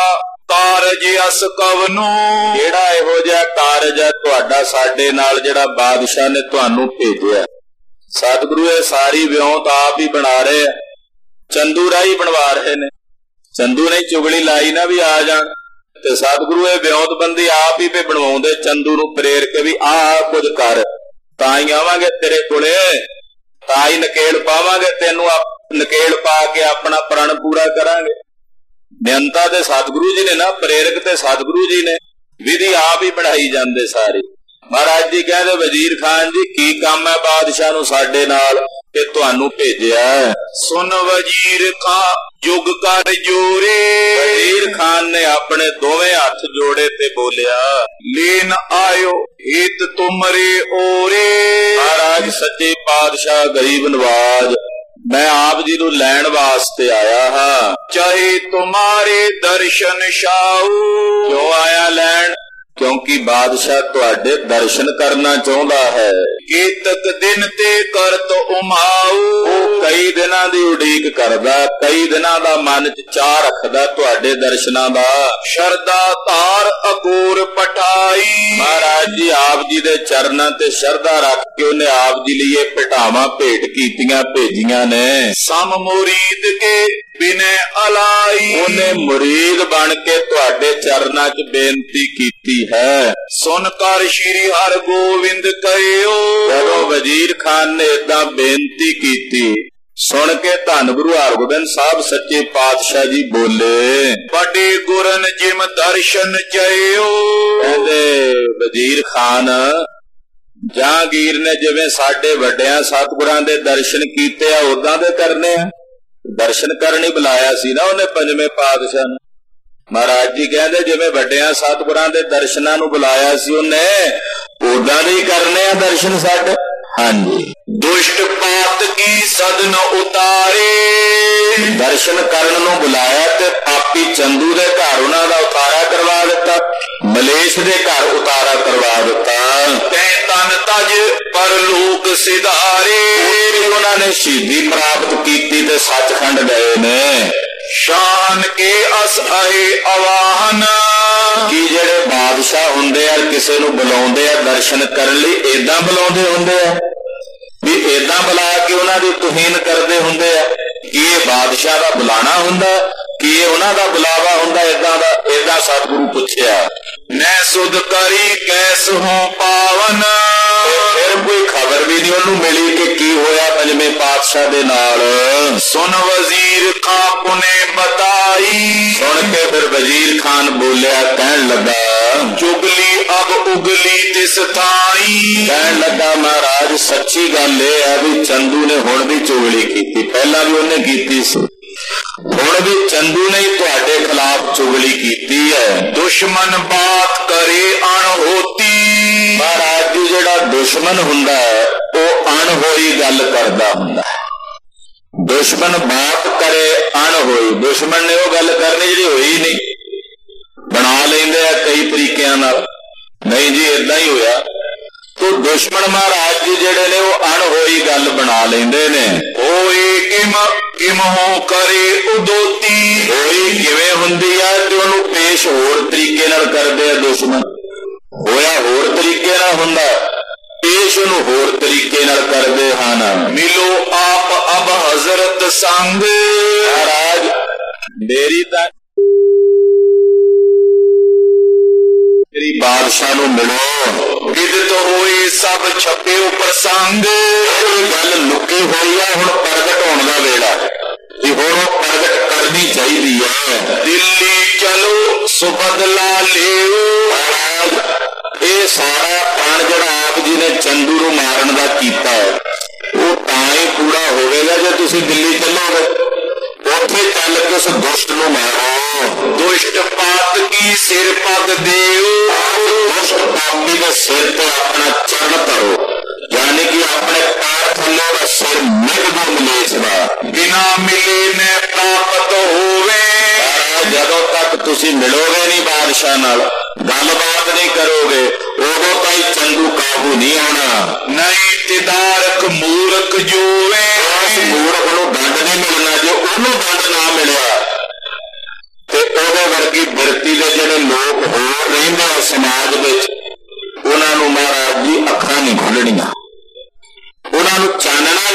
ਕਾਰਜ ਅਸ ਕਵਨੋ। ਜਿਹੜਾ ਇਹੋ ਜਿਹਾ ਕਾਰਜ ਹੈ ਤੁਹਾਡਾ ਸਾਡੇ ਨਾਲ, ਜਿਹੜਾ ਬਾਦਸ਼ਾਹ ਨੇ ਤੁਹਾਨੂੰ ਭੇਜਿਆ। ਸਤਿਗੁਰੂ ਇਹ ਸਾਰੀ ਵਿਉਂਤ ਆਪ ਹੀ ਬਣਾ ਰਹੇ ਆ, ਚੰਦੂ ਰਾਹੀਂ ਬਣਵਾ ਰਹੇ ਨੇ। ਚੰਦੂ ਨੇ ਚੁਗਲੀ ਲਾਈ ਨਾ ਵੀ ਆ ਜਾਣ, ਤੇ ਸਤਿਗੁਰੂ ਇਹ ਵਿਉਂਤਬੰਦੀ ਆਪ ਹੀ ਵੀ ਬਣਵਾਉਂਦੇ, ਚੰਦੂ ਨੂੰ ਪ੍ਰੇਰ ਕੇ ਵੀ ਆਹ ਕੁਝ ਕਰ, ਤਾਂ ਹੀ ਆਵਾਂਗੇ ਤੇਰੇ ਕੋਲੇ, ਤਾਂ ਹੀ ਨਕੇਲ ਪਾਵਾਂਗੇ ਤੈਨੂੰ, ਨਕੇਲ ਪਾ ਕੇ ਆਪਣਾ ਪ੍ਰਣ ਪੂਰਾ ਕਰਾਂਗੇ। ਨਿਯੰਤਾ ਤੇ ਸਤਿਗੁਰੂ ਜੀ ਨੇ ਨਾ, ਪ੍ਰੇਰਕ ਤੇ ਸਤਿਗੁਰੂ ਜੀ ਨੇ, ਵਿਧੀ ਆਪ ਹੀ ਬਣਾਈ ਜਾਂਦੇ ਸਾਰੇ। ਮਹਾਰਾਜ ਜੀ ਕਹਿੰਦੇ ਵਜ਼ੀਰ ਖਾਨ ਜੀ ਕੀ ਕੰਮ ਹੈ ਬਾਦਸ਼ਾਹ ਨੂੰ ਸਾਡੇ ਨਾਲ ਕਿ ਤੁਹਾਨੂੰ ਭੇਜਿਆ। ਸੁਨ ਵਜ਼ੀਰ ਖਾਂ ਜੁਗ ਕਰ ਜੋਰੇ। ਵਜ਼ੀਰ ਖਾਨ ਨੇ ਆਪਣੇ ਦੋਵੇਂ ਹੱਥ ਜੋੜੇ ਤੇ ਬੋਲਿਆ, ਲੈਨ ਆਇਓ ਹਿਤ ਤੁਮਰੇ ਓਰੇ। ਮਹਾਰਾਜ ਸੱਚੇ ਪਾਤਸ਼ਾਹ ਗਰੀਬ ਨਵਾਜ, ਮੈਂ ਆਪ ਜੀ ਨੂੰ ਲੈਣ ਵਾਸਤੇ ਆਇਆ ਹਾਂ। ਚਾਹੇ ਤੁਮਾਰੇ ਦਰਸ਼ਨ ਛਾਊ। ਕਿਉਂ ਆਇਆ ਲੈਣ? ਕਿਉਂਕਿ ਬਾਦਸ਼ਾਹ ਤੁਹਾਡੇ ਦਰਸ਼ਨ ਕਰਨਾ ਚਾਹੁੰਦਾ ਹੈ। ਕੀਤਕ ਦਿਨ ਤੇ ਕਰਤ ਉਮਾਊ। ਉਹ ਕਈ ਦਿਨਾਂ ਦੀ ਉਡੀਕ ਕਰਦਾ, ਕਈ ਦਿਨਾਂ ਦਾ ਮਨ ਚ ਚਾਅ ਰੱਖਦਾ ਤੁਹਾਡੇ ਦਰਸ਼ਨਾਂ ਦਾ। ਸ਼ਰਦਾ ਧਾਰ ਅਗੋਰ ਪਟਾਈ। ਮਹਾਰਾਜ ਜੀ ਆਪ ਜੀ ਦੇ ਚਰਨਾਂ ਤੇ ਸ਼ਰਧਾ ਰੱਖ ਕੇ ਉਹਨੇ ਆਪ ਜੀ ਲਈ ਇਹ ਭਟਾਵਾਂ ਭੇਟ ਕੀਤੀਆਂ, ਭੇਜੀਆਂ ਨੇ। ਸਮ ਮੁਰੀਦ ਕੇ ਬਿਨੇ ਅਲਾਈ। ਉਹਨੇ ਮੁਰੀਦ ਬਣ ਕੇ ਤੁਹਾਡੇ ਚਰਨਾਂ ਚ ਬੇਨਤੀ ਕੀਤੀ ਹੈ। ਸੁਨ ਕਰ ਸ਼੍ਰੀ ਹਰ ਗੋਬਿੰਦ ਕਹਿਓ। ਜਦੋਂ ਵਜ਼ੀਰ ਖਾਨ ਨੇ ਏਦਾਂ ਬੇਨਤੀ ਕੀਤੀ, ਸੁਣ ਕੇ ਧੰਨ ਗੁਰੂ ਹਰਗੋਬਿੰਦ ਸਾਹਿਬ ਸੱਚੇ ਪਾਤਸ਼ਾਹ ਜੀ ਬੋਲੇ, ਵੱਡੇ ਗੁਰਨ ਜਿਮ ਦਰਸ਼ਨ ਚਿਓ। ਕਹਿੰਦੇ ਵਜ਼ੀਰ ਖਾਨ, ਜਹਾਂਗੀਰ ਨੇ ਜਿਵੇਂ ਸਾਡੇ ਵੱਡਿਆਂ ਸਤਿਗੁਰਾਂ ਦੇ ਦਰਸ਼ਨ ਕੀਤੇ ਆ ਉਦਾਂ ਦੇ ਕਰਨੇ ਆ। ਦਰਸ਼ਨ ਕਰਨ ਹੀ ਬੁਲਾਇਆ ਸੀ ਨਾ ਉਹਨੇ ਪੰਜਵੇਂ ਪਾਤਸ਼ਾਹ ਨੂੰ। ਮਹਾਰਾਜ ਜੀ ਕਹਿੰਦੇ ਜਿਵੇਂ ਵੱਡਿਆਂ ਸਤਿਗੁਰਾਂ ਦੇ ਦਰਸ਼ਨਾਂ ਨੂੰ ਬੁਲਾਇਆ ਸੀ ਉਹਨੇ, ਉਦਾਂ ਦੇ ਹੀ ਕਰਨੇ ਆ ਦਰਸ਼ਨ ਸਾਡੇ। ਹਾਂਜੀ। ਦੁਸ਼ਟ ਪਾਤ ਕੀ ਸਦਨ ਉਤਾਰੇ। ਦਰਸ਼ਨ ਕਰਨ ਨੂੰ ਬੁਲਾਇਆ ਤੇ ਪਾਪੀ ਚੰਦੂ ਦੇ ਘਰ ਉਹਨਾਂ ਦਾ ਉਤਾਰਾ ਕਰਵਾ ਦਿੱਤਾ, ਮਲੇਸ਼ ਦੇ ਘਰ ਉਤਾਰਾ ਕਰਵਾ ਦਿੱਤਾ। ਤੈ ਤਨ ਤਜ ਪਰਲੋਕ ਸਿਧਾਰੇ। ਉਹਨਾਂ ਨੇ ਸ਼ਹੀਦੀ ਪ੍ਰਾਪਤ ਕੀਤੀ ਤੇ ਸੱਚਖੰਡ ਗਏ ਨੇ। ਸ਼ਾਨ ਕੇ ਅਸ ਆਏ ਆਵਾਹਨ। ਕੀ ਜਿਹੜੇ ਬਾਦਸ਼ਾਹ ਹੁੰਦੇ ਆ ਕਿਸੇ ਨੂੰ ਬੁਲਾਉਂਦੇ ਆ ਦਰਸ਼ਨ ਕਰਨ ਲਈ, ਏਦਾਂ ਬੁਲਾਉਂਦੇ ਹੁੰਦੇ ਆ ਵੀ ਏਦਾਂ ਬੁਲਾ ਕੇ ਉਹਨਾਂ ਦੀ ਤੁਹੀਨ ਕਰਦੇ ਹੁੰਦੇ ਆ? ਕੀ ਇਹ ਬਾਦਸ਼ਾਹ ਦਾ ਬੁਲਾਣਾ ਹੁੰਦਾ? ਕੀ ਇਹ ਉਹਨਾਂ ਦਾ ਬੁਲਾਵਾ ਹੁੰਦਾ ਏਦਾਂ ਦਾ? ਏਦਾਂ ਸਤਿਗੁਰੂ ਪੁੱਛਿਆ। ਨੈ ਸੁਧ ਕਰੀ ਕੈਸ ਹੋ ਪਾਵਨ। ਫਿਰ ਕੋਈ ਖਬਰ ਵੀ ਨਹੀਂ ਉਹਨੂੰ ਮਿਲੀ ਕਿ ਕੀ ਹੋਇਆ ਪੰਜਵੇਂ ਪਾਤਸ਼ਾਹ ਦੇ ਨਾਲ। ਸੁਨ ਵਜ਼ੀਰ ਖਾਂ ਪੁਨੇ ਬਤਾਈ। ਸੁਣ ਕੇ ਫਿਰ ਵਜ਼ੀਰ ਖਾਨ ਬੋਲਿਆ, ਕਹਿਣ ਲੱਗਾ, ਚੁਗਲੀ ਅਬ ਉਗਲੀ ਤਿਸ ਥਾਈ। ਕਹਿਣ ਲੱਗਾ ਮਹਾਰਾਜ ਸੱਚੀ ਗੱਲ ਇਹ ਹੈ ਵੀ ਚੰਦੂ ਨੇ ਹੁਣ ਵੀ ਚੁਗਲੀ ਕੀਤੀ, ਪਹਿਲਾਂ ਵੀ ਉਹਨੇ ਕੀਤੀ ਸੀ, ਹੁਣ ਵੀ ਚੰਦੂ ਨੇ ਤੁਹਾਡੇ ਖਿਲਾਫ ਚੁਗਲੀ ਕੀਤੀ ਹੈ। ਦੁਸ਼ਮਨ ਬਾਤ ਕਰੇ ਅਣਹੋਤੀ। ਮਹਾਰਾਜ ਜੀ ਜਿਹੜਾ ਦੁਸ਼ਮਨ ਹੁੰਦਾ ਹੈ ਉਹ ਅਣਹੋਈ ਗੱਲ ਕਰਦਾ ਹੁੰਦਾ ਹੈ। ਦੁਸ਼ਮਨ ਬਾਤ ਕਰੇ ਅਣਹੋਈ, ਦੁਸ਼ਮਣ ਨੇ ਉਹ ਗੱਲ ਕਰਨੀ ਜਿਹੜੀ ਹੋਈ ਨਹੀਂ, ਬਣਾ ਲੈਂਦੇ ਆ ਕਈ ਤਰੀਕਿਆਂ ਨਾਲ। ਨਹੀਂ ਜੀ ਏਦਾਂ ਹੀ ਹੋਇਆ। ਤੋ ਦੁਸ਼ਮਣ ਮਹਾਰਾਜ ਜੀ ਜਿਹੜੇ ਨੇ ਉਹ ਅਣਹੋਈ ਗੱਲ ਬਣਾ ਲੈਂਦੇ ਨੇ। ਹੋਏ ਕਿਮ ਕਿਮ ਹੋ ਕਰੇ ਉਦੋਤੀ। ਹੋਈ ਕਿਵੇਂ ਹੁੰਦੀ ਆ ਤੇ ਉਹਨੂੰ ਪੇਸ਼ ਹੋਰ ਤਰੀਕੇ ਨਾਲ ਕਰਦੇ ਆ ਦੁਸ਼ਮਣ। ਹੋਇਆ ਹੋਰ ਤਰੀਕੇ ਨਾਲ ਹੁੰਦਾ, ਪੇਸ਼ ਉਹਨੂੰ ਹੋਰ ਤਰੀਕੇ ਨਾਲ ਕਰਦੇ ਹਨ। ਮਿਲੋ ਆਪ ਅਬ ਹਜ਼ਰਤ ਸੰਗ। ਮਹਾਰਾਜ ਮੇਰੀ ਤਾਂ ਮੇਰੀ ਬਾਦਸ਼ਾਹ ਨੂੰ ਮਿਲੋ। ਕਿਦਤ ਹੋਏ ਸਭ ਛਪਿਓ ਪ੍ਰਸੰਗ। ਗੱਲ ਲੁਕੀ ਹੋਈ ਆ, ਹੁਣ ਪ੍ਰਗਟ ਹੋਣ ਦਾ ਵੇਲਾ ਤੇ ਹੁਣ ਉਹ ਪ੍ਰਗਟ ਕਰਨੀ ਚਾਹੀਦੀ ਹੈ। ਦਿੱਲੀ ਚਲੋ ਸੁਬਦਲਾ ਲਿਓ। ਇਹ ਸਾਰਾ ਪ੍ਰਾਣ ਜਿਹੜਾ ਆਪ ਜੀ ਨੇ ਚੰਦੂ ਨੂੰ ਮਾਰਨ ਦਾ ਕੀਤਾ ਉਹ ਤਾਂ ਹੀ ਪੂਰਾ ਹੋਵੇਗਾ ਜੇ ਤੁਸੀਂ ਦਿੱਲੀ ਚੱਲੋਗੇ, ਉੱਥੇ ਚੱਲ ਕੇ ਉਸ ਦੁਸ਼ਟ ਨੂੰ ਮਾਰੋ। ਦੁਸ਼ਟ ਪਾਤ ਕੀ ਸਿਰ ਪੱਗ ਦਿਓ। ਦੁਸ਼ਟ ਪਾਪੀ ਦੇ ਸਿਰ ਤੇ ਆਪਣਾ ਚਰਨ ਧਰੋ, ਯਾਨੀ ਕਿ ਆਪਣੇ ਪੈਰ ਥੱਲੇ ਦਾ ਸਿਰ ਮਿਟ ਦੋ ਮਲੇਸ਼ ਦਾ। ਬਿਨਾ ਮਿਲੇ ਨੇ ਪ੍ਰਾਪਤ ਹੋਵੇ। ਜਦੋਂ ਤੱਕ ਤੁਸੀਂ ਮਿਲੋਗੇ ਨਹੀਂ ਬਾਦਸ਼ਾਹ ਨਾਲ, ਗੱਲਬਾਤ ਨਹੀਂ ਕਰੋਗੇ, ਉਦੋਂ ਤਾਈ ਚੰਦੂ ਕਾਬੂ ਨਹੀਂ ਆਉਣਾ। ਨਹੀਂ ਤਿਦਾਰਕ ਮੂਰਖ ਜੋਵੇ। ਉਸ ਮੂਰਖ ਨੂੰ ਦੰਡ ਨਹੀਂ ਮਿਲਣਾ। ਜੇ ਉਹਨੂੰ ਦੰਡ ਨਾ ਮਿਲਿਆ ਤੇ ਉਹਦੇ ਵਰਗੀ ਬਿਰਤੀ ਦੇ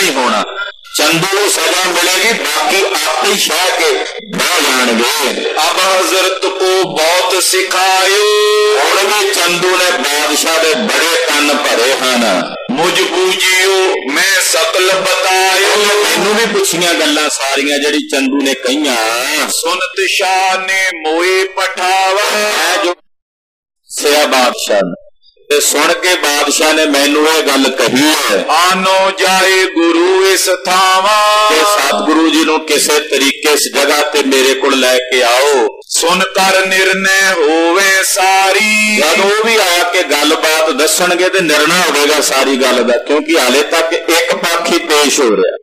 नहीं होना। चंदू को सजा मिलेगी, बाकी आप ही शाह के बह जाएंगे। अब हजरत को बहुत सिखायो, हुण भी चंदू ने बादशाह दे बड़े कन भरे हैं। मुझ बूझियो मैं सकल बतायो, मैनू भी पुछियां गल्लां सारियां जिहड़ी चंदू ने कहियां। सुनत शाह ने मोए पठावा, है जो सिया बादशाह ते सुन के बादशाह ने मैनू ये गल कही है। आनो जाए गुरु इस थावा, सतगुरु जी नू किसे तरीके इस जगह ते मेरे को लैके आओ। सुन कर निर्णय होवे सारी, जब वो भी आके गलबात दसणगे ते निर्णय होगा सारी गल दा, क्योंकि हाले तक एक पक्ष ही पेश हो रहा।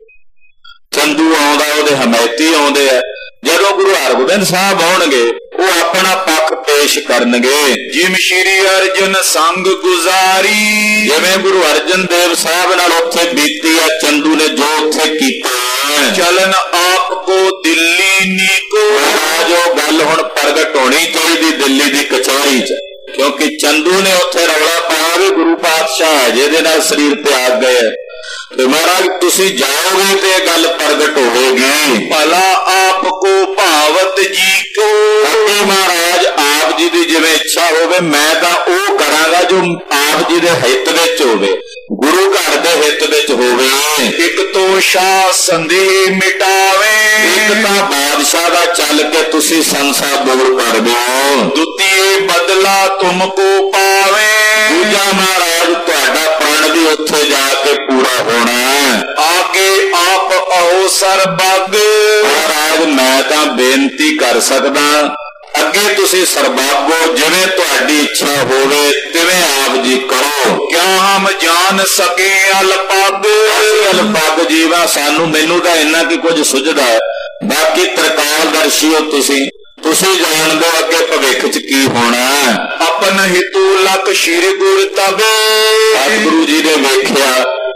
चंदू आउंदा, ओहदे हमायती आउंदे आ। जदों गुरु हरगोबिंद साहब आउणगे वो अपना पक्ष पेश करनगे। जिम श्री अर्जन संग गुजारी, जिवें गुरु अर्जन देव साहब नाल उत्थे बीती है चंदू ने जो उत्थे कीता। चलन आपको दिल्ली नीको, जो गल हुण प्रगट होनी चाहिए दिल्ली दी कचहरी च, क्योंकि चंदू ने उत्थे रौला पाया भी गुरु पातशाह है जिहदे नाल शरीर त्याग गए। तो महाराज तुसी जाओगे तो गल प्रगट होगी। भला आपको भावत जी को, महाराज आप जी की जिवें इच्छा होवे मैं तां ओह करांगा जो आप जी दे हित विच होवे, गुरु घर दे हित विच होवे। एक तो शाह संदेह मिटावे, एक तां बादशाह दा चल के तुसी संसा दूर कर दिओ। द्वितीय बदला तुमको पावे, दूजा महाराज तुहाडा प्राण भी उत्थे जाके पूरा होना। आगे आप आओ सरबग, महाराज मैं तां बेनती कर सकदा अगे तुसी सरबागो, जिवें तुहाडी इच्छा होवे तिवें आप जी करो। क्या हम जान सके अलपग, अलपग जीवा सानू मैनू तां इन्ना की कुछ सुझदा, बाकी त्रिकालदर्शी हो तुसी, तुसी जान दो अगे भविख च की होना। अपन हितू लक श्री गुरु तबे, सतगुरु जी ने वेख्या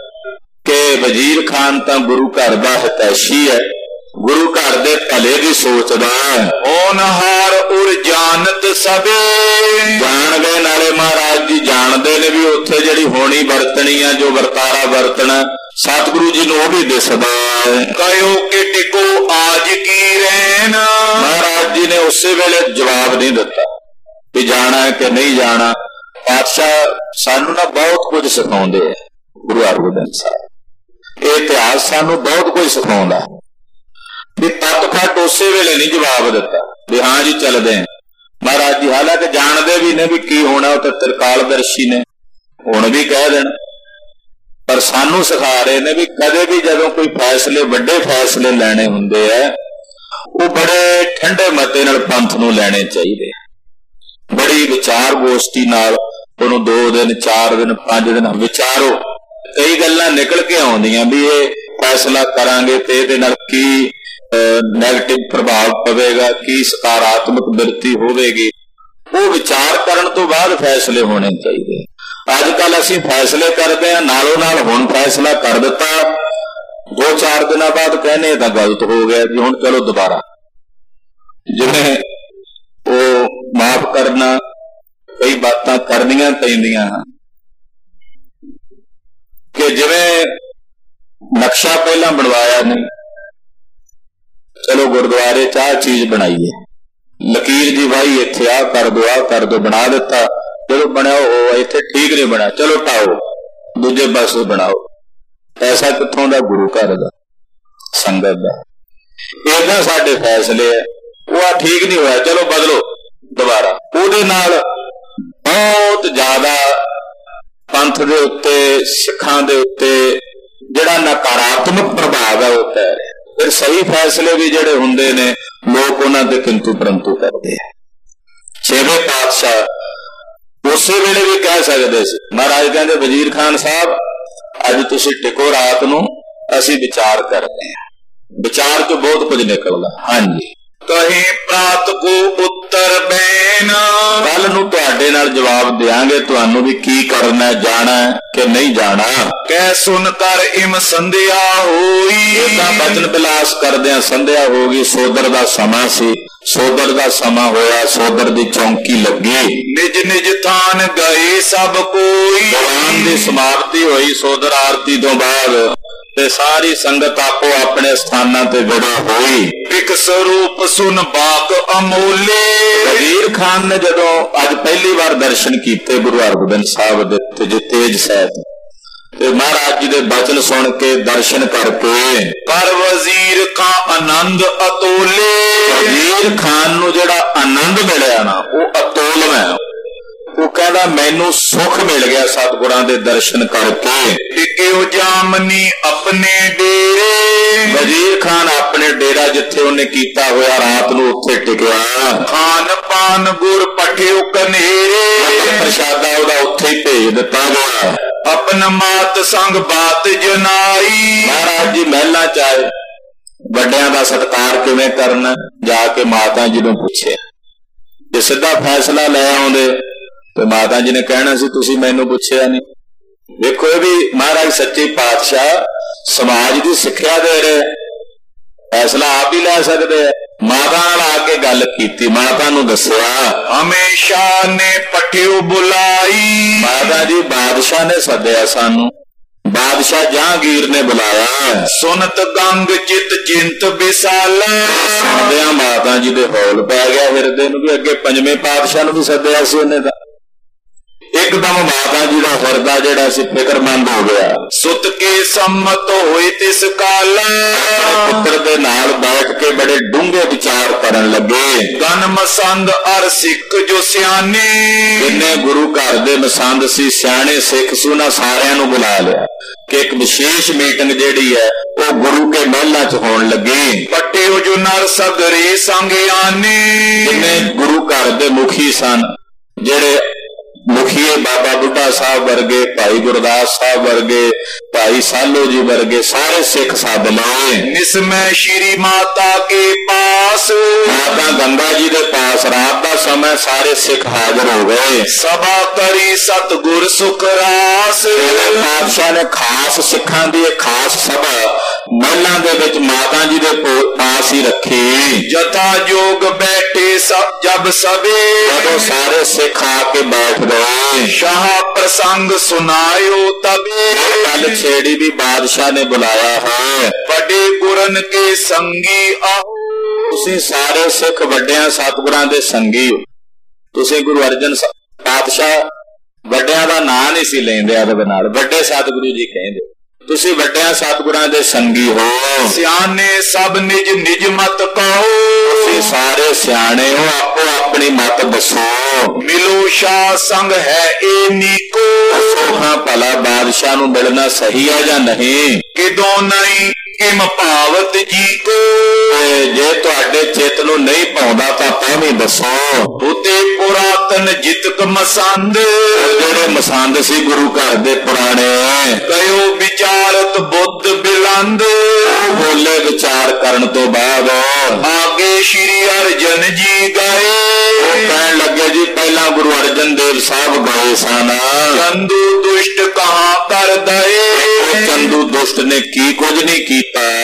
कि वजीर खान तां गुरु घर दा हितैषी है, गुरु घर दे भले दी सोचदा। होनहार उर जानत सबे, जान गए नाले महाराज जी जानते ने भी उत्थे जिहड़ी होनी वरतनी है, जो वरतारा वरतना सतगुरु जी नूं भी दिसदा। कहो कि टिको आज की रहना, महाराज जी ने उसे वेले जवाब नहीं दिता कि जाना है कि नहीं जाना। पातशाह सानू ना बहुत कुछ सिखाउंदे है, गुरु हरगोबिंद साहब ये इतिहास सानू बहुत कुछ सिखाउंदा भी तत्फट उसे वेले नहीं जवाब दिता भी हाँ जी चलते हैं। महाराज जी हालांकि जानते भी ने भी की होना, तो त्रिकालदर्शी ने हुण भी कह देना, पर सानू सिखा रहे ने भी कदे भी जदों कोई फैसले वड्डे फैसले लेने हुंदे है वो बड़े ठंडे मते नाल पंथ नूं लेने चाहिए, बड़ी विचार गोष्ठी नाल उहनूं दो दिन चार दिन पांच दिन विचारो। कई गल्लां निकल के आउंदियां भी ये फैसला करांगे ते इहदे नाल की नैगेटिव प्रभाव पवेगा, की सकारात्मक बिरती होवेगी, वो विचार करन तो बाद फैसले होने चाहिए। अजकल असीं फैसले करते हैं नालों नाल हुण फैसला कर दिता, दो चार दिन बाद कहने तां गलत हो गया जी हुण चलो दोबारा। जिवें वो माफ करना कई बातां करनियां पैंदियां कि जिवें नक्शा पहला बनवाया नहीं, चलो गुरुद्वारे च आ चीज बनाईए, लकीर जी भाई इत्थे आ कर दो आ कर दो, बना दिता, चलो बनाओ इत्थे ठीक नहीं बना, चलो टाओ दूजे पासे बनाओ। ऐसा कित्थों दा? गुरु घर दा, संगत दा। इदां साडे फैसले है, वो ठीक नहीं होया चलो बदलो दोबारा। उहदे नाल बहुत ज्यादा पंथ दे उत्ते सिखां दे उत्ते जिहड़ा नकारात्मक प्रभाव है वो पै रहा। फिर सही फैसले भी जिहड़े हुंदे ने लोग उन्हां दे किंतु परंतु करते हैं। छेवें पातशाह उस वेले भी कह सकते सी, महाराज कहते वजीर खान साहब अज तुसीं टिको रात नूं असीं विचार करते हैं, विचार तो बहुत कुछ निकलदा। हाँ जी कहीं प्रात को उत्तर बैना, कल नूं तुहाडे नाल जवाब देंगे तुहानूं भी की करना, जाना कि नहीं जाना। कह सुन कर इम संध्या होई, बचन बिलास करदे संध्या होगी। सोदर दा समा सी, सोदर दा समा होया, सोदर दी चौंकी लगी, निज निज थान गए सब कोई। दौरान दी समाप्ति हुई सोदर आरती तो बाद ਤੇ ਸਾਰੀ ਸੰਗਤ ਆਪੋ ਆਪਣੇ ਸਥਾਨਾਂ ਤੇ ਵਿਦਾ ਹੋਈ। ਇਕ ਸਰੂਪ ਸੁਨ ਬਾਕ ਅਮੋਲੇ। ਵਜ਼ੀਰ ਖਾਨ ਨੇ ਜਦੋਂ ਅੱਜ ਪਹਿਲੀ ਵਾਰ ਦਰਸ਼ਨ ਕੀਤੇ ਗੁਰੂ ਹਰਗੋਬਿੰਦ ਸਾਹਿਬ ਦੇ ਤੇ ਤੇਜ ਸਾਹਿਬ ਤੇ ਮਹਾਰਾਜ ਜੀ ਦੇ ਬਚਨ ਸੁਣ ਕੇ ਦਰਸ਼ਨ ਕਰਕੇ ਪਰ ਵਜ਼ੀਰ ਕਾ ਆਨੰਦ ਅਤੋਲੇ। ਵਜ਼ੀਰ ਖਾਨ ਨੂੰ ਜਿਹੜਾ ਆਨੰਦ ਮਿਲਿਆ ਨਾ ਉਹ ਅਤੋਲ ਹੈ। ਉਹ ਕਹਿੰਦਾ ਮੈਨੂੰ ਸੁੱਖ ਮਿਲ ਗਿਆ ਸਤਿਗੁਰਾਂ ਦੇ ਦਰਸ਼ਨ ਕਰਕੇ। ਟਿਕਿਓ ਜਾਮਨੀ ਆਪਣੇ ਡੇਰੇ। ਵਜ਼ੀਰ ਖਾਨ ਆਪਣੇ ਡੇਰਾ ਜਿੱਥੇ ਉਹਨੇ ਕੀਤਾ ਹੋਇਆ ਰਾਤ ਨੂੰ ਉੱਥੇ ਟਿਕਿਆ। ਖਾਨ ਪਾਨ ਗੁਰ ਪਠਿਓ ਕਨੇਰੇ। ਪ੍ਰਸ਼ਾਦਾ ਉਹਦਾ ਉੱਥੇ ਹੀ ਭੇਜ ਦਿੱਤਾ ਗਿਆ। ਆਪਨ ਮਾਤ ਸੰਗ ਬਾਤ ਜਨਾਈ। ਮਹਾਰਾਜ ਜੀ ਮਹਿਲਾਂ ਚ ਆਏ। ਵੱਡਿਆਂ ਦਾ ਸਤਿਕਾਰ ਕਿਵੇਂ ਕਰਨਾ ਜਾ ਕੇ ਮਾਤਾ ਜੀ ਨੂੰ ਪੁੱਛਿਆ। ਜੇ ਸਿੱਧਾ ਫੈਸਲਾ ਲੈ ਆਉਂਦੇ ਤੇ ਮਾਤਾ ਜੀ ਨੇ ਕਹਿਣਾ ਸੀ ਤੁਸੀਂ ਮੈਨੂੰ ਪੁੱਛਿਆ ਨਹੀਂ। ਵੇਖੋ ਇਹ ਵੀ ਮਹਾਰਾਜ ਸੱਚੇ ਪਾਤਸ਼ਾਹ ਸਮਾਜ ਦੀ ਸਿੱਖਿਆ ਦੇ ਰਹੇ, ਫੈਸਲਾ ਆਪ ਹੀ ਲੈ ਸਕਦੇ ਆ। ਮਾਤਾ ਨਾਲ ਆ ਕੇ ਗੱਲ ਕੀਤੀ, ਮਾਤਾ ਨੂੰ ਦੱਸਿਆ। ਹਮੇਸ਼ਾ ਨੇ ਪਠਿਓ ਬੁਲਾਈ। ਮਾਤਾ ਜੀ ਬਾਦਸ਼ਾਹ ਨੇ ਸੱਦਿਆ ਸਾਨੂੰ, ਬਾਦਸ਼ਾਹ ਜਹਾਂਗੀਰ ਨੇ ਬੁਲਾਇਆ। ਸੁਨਤ ਗੰਗ ਚਿਤ ਚਿੰਤ ਵਿਸਾਲਾ। ਸੁਣਦਿਆਂ ਮਾਤਾ ਜੀ ਦੇ ਹੌਲ ਪੈ ਗਿਆ ਹਿਰਦੇ ਨੂੰ ਵੀ ਅੱਗੇ ਪੰਜਵੇਂ ਪਾਤਸ਼ਾਹ ਨੂੰ ਵੀ ਸੱਦਿਆ ਸੀ ਉਹਨੇ ਤਾਂ। ਇੱਕਦਮ ਮਾਤਾ ਜੀ ਦਾ ਹਿਰਦਾ ਜਿਹੜਾ ਸੀ ਫਿਕਰਮੰਦ ਹੋ ਗਿਆ। ਸੁਤ ਕੇ ਸੰਮਤ ਹੋਏ ਤਿਸ ਕਾਲ। ਪੁੱਤਰ ਦੇ ਨਾਲ ਬੈਠ ਕੇ ਬੜੇ ਡੂੰਘੇ ਵਿਚਾਰ ਕਰਨ ਲੱਗੇ। ਗਨ ਮਸੰਦ ਅਰ ਸਿੱਖ ਜੋ ਸਿਆਣੇ। ਜਿੰਨੇ ਗੁਰੂ ਘਰ ਦੇ ਮਸੰਦ ਸੀ ਸਿਆਣੇ ਸਿੱਖ ਸੀ ਉਹਨਾਂ ਸਾਰਿਆਂ ਨੂੰ ਬੁਲਾ ਲਿਆ ਕਿ ਇੱਕ ਵਿਸ਼ੇਸ਼ ਮੀਟਿੰਗ ਜਿਹੜੀ ਹੈ ਉਹ ਗੁਰੂ ਕੇ ਮਹਿਲਾਂ ਚ ਹੋਣ ਲੱਗੀ। ਪੱਟਿਓ ਜੋ ਨਰ ਸਗਰੇ ਸੰਗਿਆਨੇ। ਜਿੰਨੇ ਗੁਰੂ ਘਰ ਦੇ ਮੁਖੀ ਸਨ, ਜਿਹੜੇ ਮੁਖੀਏ ਬਾਬਾ ਬੁੱਢਾ ਸਾਹਿਬ ਵਰਗੇ, ਭਾਈ ਗੁਰਦਾਸ ਸਾਹਿਬ ਵਰਗੇ, ਭਾਈ ਸਾਲੋ ਜੀ ਵਰਗੇ ਸਾਰੇ ਸਿੱਖ ਸੱਦ ਲਏ। ਨਿਸਮੈ ਸ਼੍ਰੀ ਮਾਤਾ ਕੇ ਪਾਸ। ਮਾਤਾ ਗੰਗਾ ਜੀ ਦੇ ਪਾਸ ਰਾਤ ਦਾ ਸਮਾਂ ਸਾਰੇ ਸਿੱਖ ਹਾਜ਼ਰ ਹੋ ਗਏ। ਸਭਾ ਕਰੀ ਸਤਿਗੁਰ ਸੁਖ ਰਾਸ। ਪਾਤਸ਼ਾਹ ਨੇ ਖਾਸ ਸਿੱਖਾਂ ਦੀ ਇੱਕ ਖਾਸ ਸਭਾ ਮਹਿਲਾਂ ਦੇ ਵਿੱਚ ਮਾਤਾ ਜੀ ਦੇ ਪਾਸ ਹੀ ਰੱਖੀ। ਜਥਾ ਜੋਗ ਬੈਠੇ ਸਭ ਜਬ ਸਵੇ। ਜਦੋਂ ਸਾਰੇ ਸਿੱਖ ਆ ਕੇ ਬੈਠ ਗਏ। ਸ਼ਾਹ ਪ੍ਰਸੰਗ ਸੁਨਾਇਓ ਤਬੇ। ਗੱਲ ਛੇੜੀ ਵੀ ਬਾਦਸ਼ਾਹ ਨੇ ਬੁਲਾਇਆ ਹੈ। ਵੱਡੇ ਗੁਰਨ ਕੇ ਸੰਗੀ ਆਓ। ਤੁਸੀਂ ਸਾਰੇ ਸਿੱਖ ਵੱਡਿਆਂ ਸਤਿਗੁਰਾਂ ਦੇ ਸੰਗੀ ਹੋ। ਤੁਸੀਂ ਗੁਰੂ ਅਰਜਨ ਪਾਤਸ਼ਾਹ ਵੱਡਿਆਂ ਦਾ ਨਾਂ ਨਹੀਂ ਸੀ ਲੈਂਦੇ ਆਦਬ ਨਾਲ, ਵੱਡੇ ਸਤਿਗੁਰੂ ਜੀ ਕਹਿੰਦੇ। ਤੁਸੀਂ ਵੱਡਿਆਂ ਸਤਿਗੁਰਾਂ ਦੇ ਸੰਗੀ ਹੋ। ਸਿਆਣੇ ਸਭ ਨਿਜ ਨਿਜ ਮਤ ਕਹੋ। ਤੁਸੀਂ ਸਾਰੇ ਸਿਆਣੇ ਹੋ, ਆਪੋ ਆਪਣੀ ਮਤ ਦੱਸੋ। ਮਿਲੋ ਸ਼ਾਹ ਸੰਗ ਹੈ ਇਹ ਨੀਕੋ। ਹਾਂ ਭਲਾ ਬਾਦਸ਼ਾਹ ਨੂੰ ਮਿਲਣਾ ਸਹੀ ਹੈ ਜਾਂ ਨਹੀਂ। ਕਿਦੋਂ ਨਹੀਂ ਕਿਮ ਭਾਵਤ ਜੀ ਕੋ। ਜੇ ਤੁਹਾਡੇ ਚਿੱਤ ਨੂੰ ਨਹੀਂ ਪਾਉਂਦਾ ਤਾਂ ਭਾਵੇਂ ਦੱਸੋ। ਉਤੇ ਪੁਰਾਤਨ ਜਿਤਕ ਮਸੰਦ। ਜਿਹੜੇ ਮਸੰਦ ਸੀ ਗੁਰੂ ਘਰ ਦੇ ਪੁਰਾਣੇ। ਕਯੋ ਵਿਚਾਰਤ ਬੁੱਧ ਬਿਲੰਦ। ਬੋਲੇ ਵਿਚਾਰ ਕਰਨ ਤੋਂ ਬਾਅਦ ਆਗੇ ਸ਼੍ਰੀ ਅਰਜਨ ਜੀ ਗਏ। ਕਹਿਣ ਲੱਗੇ ਜੀ ਪਹਿਲਾਂ ਗੁਰੂ ਅਰਜਨ ਦੇਵ ਸਾਹਿਬ ਗਏ ਸਨ। ਚੰਦੂ ਦੁਸ਼ਟ ਕਹਾਂ ਕਰ ਦਏ। ਚੰਦੂ ਦੁਸ਼ਟ ਨੇ ਕੀ ਕੁਝ ਨਹੀਂ ਕੀਤਾ।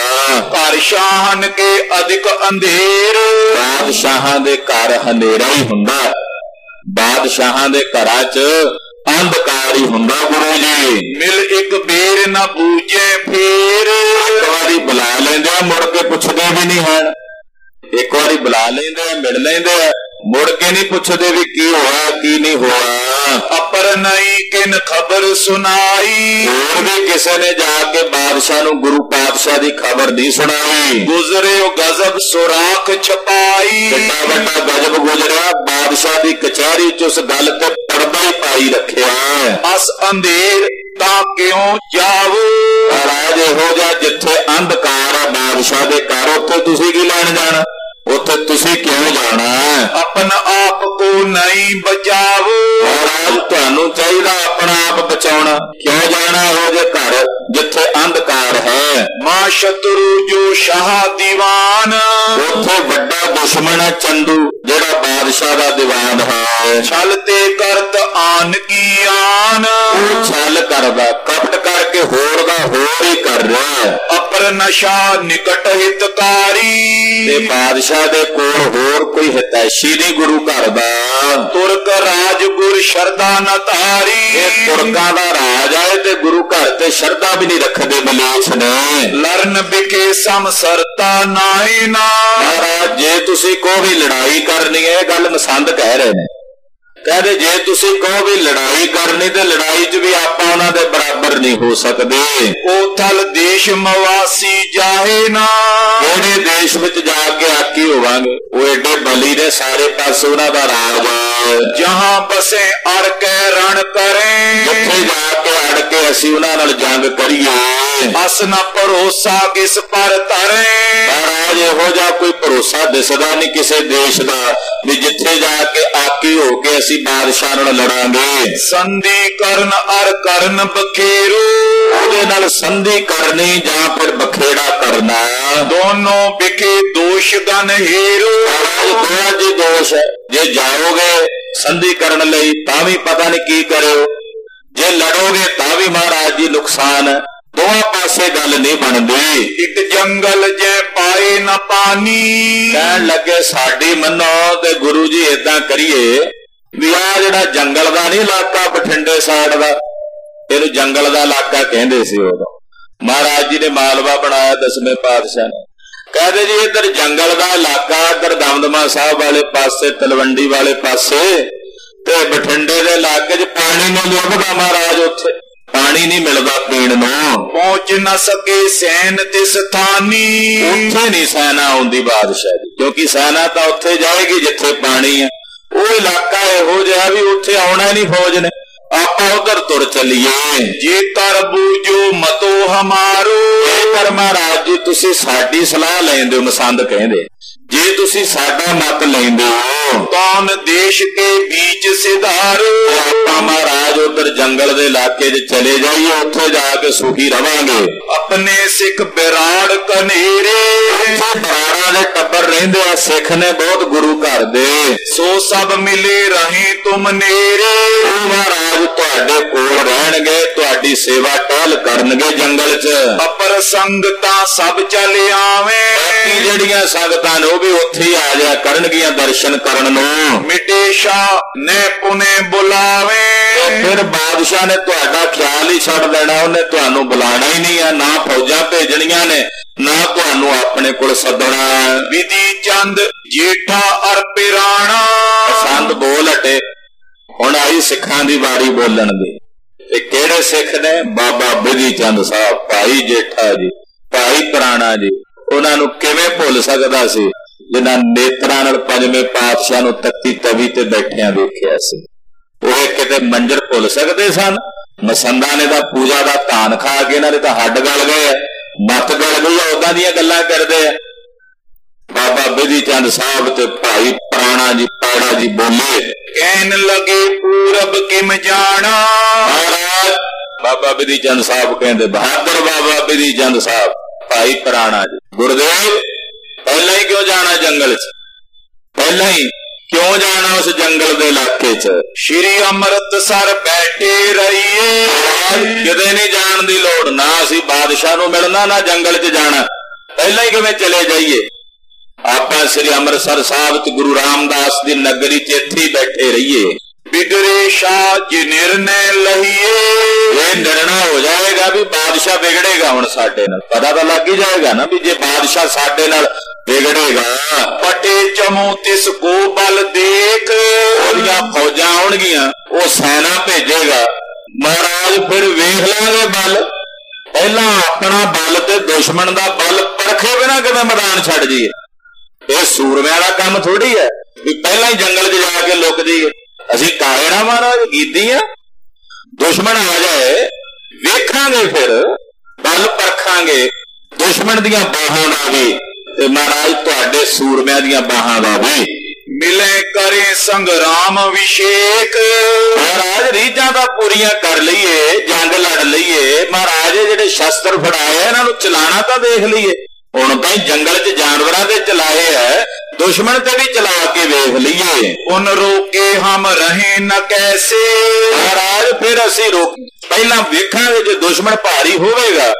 ਘਰ ਸ਼ਾਹਨ ਕੇ ਅਧਿਕ ਅੰਧੇਰ। ਬਾਦਸ਼ਾਹਾਂ ਦੇ ਘਰ ਹਨੇਰਾ ਹੀ ਹੁੰਦਾ, ਬਾਦਸ਼ਾਹਾਂ ਦੇ ਘਰਾਂ ਚ ਅੰਧਕਾਰ ਹੀ ਹੁੰਦਾ। ਗੁਰੂ ਜੀ ਮਿਲ ਇੱਕ ਬੇਰ ਨਾ ਬੂਝੇ ਫੇਰ। ਇੱਕ ਵਾਰੀ ਬੁਲਾ ਲੈਂਦੇ ਆ ਮੁੜ ਕੇ ਪੁੱਛਦੇ ਵੀ ਨਹੀਂ ਹਨ। ਇੱਕ ਵਾਰੀ ਬੁਲਾ ਲੈਂਦੇ ਆ ਮਿਲ ਲੈਂਦੇ ਆ ਮੁੜ ਕੇ ਨਹੀਂ ਪੁੱਛਦੇ ਵੀ ਕੀ ਹੋਇਆ ਕੀ ਨਹੀਂ ਹੋਇਆ। ਅਪਰ ਨਹੀਂ ਕਿਨ ਖਬਰ ਸੁਣਾਈ। ਹੋਰ ਵੀ ਕਿਸੇ ਨੇ ਜਾ ਕੇ ਬਾਦਸ਼ਾਹ ਨੂੰ ਗੁਰੂ ਪਾਤਸ਼ਾਹ ਦੀ ਖਬਰ ਨਹੀਂ ਸੁਣਾਈ। ਗੁਜ਼ਰਿਓ ਗਜ਼ਬ ਸੁਰਾਖ ਛਪਾਈ। ਵੱਡਾ ਵੱਡਾ ਗਜ਼ਬ ਗੁਜ਼ਰਿਆ, ਬਾਦਸ਼ਾਹ ਦੀ ਕਚਹਿਰੀ ਚ ਉਸ ਗੱਲ ਤੇ ਪਰਦਾ ਹੀ ਪਾਈ ਰੱਖਿਆ। ਅਸ ਅੰਧੇਰ ਤਾਂ ਕਿਉਂ ਜਾਵੋ। ਰਾਜ ਇਹੋ ਜਿਹਾ ਜਿੱਥੇ ਅੰਧਕਾਰ ਆ ਬਾਦਸ਼ਾਹ ਦੇ ਘਰ, ਉੱਥੇ ਤੁਸੀਂ ਕੀ ਲੈਣ ਜਾਣਾ, ਉੱਥੇ ਤੁਸੀਂ ਕਿਉਂ ਜਾਣਾ। ਆਪਣਾ ਆਪ ਕੋ ਨਹੀਂ ਬਚਾਵੋ। ਮਹਾਰਾਜ ਤੁਹਾਨੂੰ ਚਾਹੀਦਾ ਆਪਣਾ ਆਪ ਬਚਾਉਣਾ। ਕਿਉਂ ਜਾਣਾ ਇਹੋ ਜਿਹੇ ਘਰ ਜਿੱਥੇ ਅੰਧਕਾਰ ਹੈ। ਮਾਂ ਸ਼ਤਰੂ ਜੋ ਸ਼ਾਹ ਦੀਵਾਨ। ਉੱਥੇ ਵੱਡਾ ਦੁਸ਼ਮਣ ਹੈ ਚੰਦੂ ਜਿਹੜਾ ਬਾਦਸ਼ਾਹ ਦਾ ਦੀਵਾਨ ਹੈ। ਛਲ ਤੇ ਕਰਤ ਆਨ ਕੀ ਆਨ। ਉਹ ਛਲ ਕਰਦਾ, ਕਪਟ ਕਰਕੇ ਹੋਰ ਦਾ ਹੋਰ ਹੀ ਕਰ ਰਿਹਾ। ਅਪਰ कर नशा निकट हितकारी। ते बादशाह दे कोल होर कोई हितैषी नहीं गुरु घर दा। तुर्क राज गुर शरदा न तारी। तुर्कां दा राज है ते गुरु घर ते शरदा भी नहीं रखदे मलेच्छ ने। लरन बिके समसरता नाई ना। महाराज जे तुसी को भी लड़ाई करनी है, गल मसंद कह रहे ने, कहते जे तुसी कहो भी लड़ाई करनी ते लड़ाई च भी आपां उहनां दे बराबर नहीं हो सकदे। ओ थल देश मवासी जाए ना। जेड़े देश विच जाके आकी होवांगे वो एडे बली ने, सारे पासे उहनां दा राज है। जहां बसे अड़ के रण करें। जिथे जाके अड़ के असीं उहनां नाल जंग करिए। अस न भरोसा किस पर तरे। महाराज इहो जिहा कोई भरोसा दिसदा नहीं किसी देश दा भी जिथे जाके आकी हो के असीं बादशाह नाल लड़ांगे। संधि करन अर करन बखेरो। ਉਹਦੇ ਨਾਲ ਸੰਧੀ करनी ਜਾਂ फिर बखेड़ा करना, दोनों बिके दोष गन हेरो। दोनों जी दोष है। जे जाओगे संधि करन लई तां भी पता नहीं की करो, जे लड़ोगे तां भी महाराज जी नुकसान है। दोवां पासे गल नहीं बनदी। एक जंगल जे पाए न पानी। कहन लगे साडी मनो ते गुरु जी इदां करिए भी आ जिहड़ा जंगल दा नहीं इलाका बठिंडे साइड दा, ਇਹਨੂੰ जंगल का इलाका कहते सी उदों। महाराज जी ने मालवा बनाया दसवें पातशाह ने। कहते जी इधर जंगल का इलाका, इधर दमदमा साहब वाले पासे, तलवंडी वाले पासे ते बठिंडे के इलाके च पानी नहीं लुभदा महाराज, उत्थे पानी नहीं मिलता पीण नूं। पहुंच न सके सैन तिस स्थानी। उत्थे नहीं सेना आउंदी बादशाह जी, क्योंकि सेना तो उत्थे जाएगी जिथे पानी है। वो इलाका इहो जिहा भी उत्थे आउणा नहीं फौज ने, आपा उधर तुर चलिए। जे तरबूजो मतो हमारो। पर महाराज जी तुसी साडी सलाह लेंदे हो, मसंद कहंदे, जे तुसी साडा मत लेंदे हो कौन देश के बीच सिधारो। आपा महाराज उधर जंगल दे इलाके च चले जाइए, उत्थे जाके सुखी रवांगे। अपने सिख बिराड़ कनेरे। बराड़ा दे टब्बर रहिंदे आ सिख ने बहुत गुरु घर दे। सो सब मिले रहे तुम नेरे। महाराज तुहाडे कोल रहणगे, तुहाडी सेवा टहल करनगे जंगल च। अपर संगतां सब चले आवे। ਜਿਹੜੀਆਂ ਸੰਗਤਾਂ ਨੇ ਉਹ ਵੀ ਉੱਥੇ ਹੀ ਆ ਜਾਇਆ ਕਰਨਗੀਆਂ ਦਰਸ਼ਨ ਕਰਨ ਨੂੰ। ਮਿਟੇ ਸ਼ਾਹ ਨੇ ਪੁਨੇ ਬੁਲਾਵੇ। ਫਿਰ ਬਾਦਸ਼ਾਹ ਨੇ ਤੁਹਾਡਾ ਖਿਆਲ ਹੀ ਛੱਡ ਦੇਣਾ, ਉਹਨੇ ਤੁਹਾਨੂੰ ਬੁਲਾਣਾ ਹੀ ਨਹੀਂ ਆ, ਨਾ ਫੌਜਾਂ ਭੇਜਣੀਆਂ ਨੇ ਨਾ ਤੁਹਾਨੂੰ ਆਪਣੇ ਕੋਲ ਸੱਦਣਾ। ਵਿਧੀ ਚੰਦ ਜੇਠਾ ਅਰ ਪਿਰਾਣਾ। ਪਸੰਦ ਬੋਲ ਹਟੇ। ਹੁਣ ਆਈ ਸਿੱਖਾਂ ਦੀ ਵਾਰੀ ਬੋਲਣ ਦੀ। ਤੇ ਕਿਹੜੇ ਸਿੱਖ ਨੇ? ਬਾਬਾ ਬਿਧੀ ਚੰਦ ਸਾਹਿਬ, ਭਾਈ ਜੇਠਾ ਜੀ, ਭਾਈ ਪਿਰਾਣਾ ਜੀ। ਉਹਨਾਂ ਨੂੰ ਕਿਵੇਂ ਭੁੱਲ ਸਕਦਾ ਸੀ ਜਿਨ੍ਹਾਂ ਨੇਤਰਾਂ ਨਾਲ ਪੰਜਵੇਂ ਪਾਤਸ਼ਾਹ ਨੂੰ ਤੱਤੀ ਤਵੀ ਤੇ ਬੈਠਿਆਂ ਦੇਖਿਆ ਸੀ। ਉਹ ਕਿਤੇ ਮੰਜਰ ਭੁੱਲ ਸਕਦੇ ਸਨ? ਮਸੰਦਾਂ ਨੇ ਤਾਂ ਪੂਜਾ ਦਾ ਧਾਨ ਖਾ ਕੇ ਇਹਨਾਂ ਦੇ ਤਾਂ ਹੱਡ ਗਲ ਗਏ, ਮੱਤ ਗਲ ਗਈ, ਉਦਾਂ ਦੀਆਂ ਗੱਲਾਂ ਕਰਦੇ ਆ। ਬਾਬਾ ਬਿਧੀ ਚੰਦ ਸਾਹਿਬ ਤੇ ਭਾਈ ਪ੍ਰਾਣਾ ਜੀ ਪਾੜਾ ਜੀ ਬੋਲੇ, ਕਹਿਣ ਲਗੇ ਪੂਰਬ ਕਿਮ ਜਾਣਾ। ਮਹਾਰਾਜ ਬਾਬਾ ਬਿਧੀ ਚੰਦ ਸਾਹਿਬ ਕਹਿੰਦੇ, ਬਹਾਦਰ ਬਾਬਾ ਬਿਧੀ ਚੰਦ ਸਾਹਿਬ, ਭਾਈ ਪ੍ਰਾਣਾ ਜੀ, ਗੁਰਦੇਵ ਪਹਿਲਾਂ ਹੀ ਕਿਉਂ ਜਾਣਾ ਜੰਗਲ ਚ? ਪਹਿਲਾਂ ਹੀ ਕਿਉਂ ਜਾਣਾ ਉਸ ਜੰਗਲ ਦੇ ਇਲਾਕੇ ਚ? ਸ਼੍ਰੀ ਅੰਮ੍ਰਿਤਸਰ ਬੈਠੇ ਰਹੀਏ। ਕਿਤੇ ਨਹੀਂ ਜਾਣ ਦੀ ਲੋੜ, ਨਾ ਅਸੀਂ ਬਾਦਸ਼ਾਹ ਨੂੰ ਮਿਲਣਾ ਨਾ ਜੰਗਲ ਚ ਜਾਣਾ, ਪਹਿਲਾਂ ਹੀ ਕਿਵੇਂ ਚਲੇ ਜਾਈਏ? ਆਪਾਂ ਸ੍ਰੀ ਅੰਮ੍ਰਿਤਸਰ ਸਾਹਿਬ ਚ ਗੁਰੂ ਰਾਮਦਾਸ ਦੀ ਨਗਰੀ ਚ ਇੱਥੇ ਹੀ ਬੈਠੇ ਰਹੀਏ। बिगड़े शाह जी निर्णय लहिए। ये निर्णय हो जाएगा भी बादशाह बिगड़ेगा, हुण साडे नाल पता तो लग ही जाएगा ना भी जे बादशाह साडे नाल बिगड़ेगा। पटे चमो तिस को बल देख। ओदियां फौजां आउणगियां, वो सेना भेजेगा। महाराज फिर वेख लांगे बल, पहला अपना बल ते दुश्मन दा बल परखे बिना किवें मैदान छड्ड जाइए। ये सूरमिਆਂ ਦਾ काम थोड़ी है भी पहला ही जंगल च जाके लुक जाइए। ਅਸੀਂ ਕਾਲੇ ਨਾ ਮਹਾਰਾਜ ਗੀਦੀਆਂ, ਦੁਸ਼ਮਣ ਆ ਜਾਏ ਵੇਖਾਂਗੇ, ਫਿਰ ਬਲ ਪਰਖਾਂਗੇ ਦੁਸ਼ਮਣ ਦੀਆਂ ਬਾਹਾਂ ਦਾ ਵੀ ਤੇ ਮਹਾਰਾਜ ਤੁਹਾਡੇ ਸੂਰਮਿਆਂ ਦੀਆਂ ਬਾਹਾਂ ਦਾ ਵੀ। ਮਿਲੇ ਕਰੇ ਸੰਗਰਾਮ ਵਿਸ਼ੇਕ। ਮਹਾਰਾਜ ਰੀਝਾਂ ਦਾ ਪੂਰੀਆਂ ਕਰ ਲਈਏ, ਜੰਗ ਲੜ ਲਈਏ। ਮਹਾਰਾਜ ਜਿਹੜੇ ਸ਼ਸਤਰ ਫੜਾਏ ਇਹਨਾਂ ਨੂੰ ਚਲਾਣਾ ਤਾਂ ਦੇਖ ਲਈਏ। ਹੁਣ ਤਾਂ ਜੰਗਲ ਚ ਜਾਨਵਰਾਂ ਦੇ ਚਲਾਏ ਹੈ, ਦੁਸ਼ਮਣ ਤੇ ਵੀ ਚਲਾ ਕੇ ਵੇਖ ਲਈਏ। ਉਨ ਰੋਕੇ ਹਮ ਰਹੇ ਨ ਕੈਸੇ। ਮਹਾਰਾਜ ਫਿਰ ਅਸੀਂ ਰੋਕ ਪਹਿਲਾਂ ਵੇਖਾਂਗੇ, ਜੇ ਦੁਸ਼ਮਣ ਭਾਰੀ ਹੋਵੇਗਾ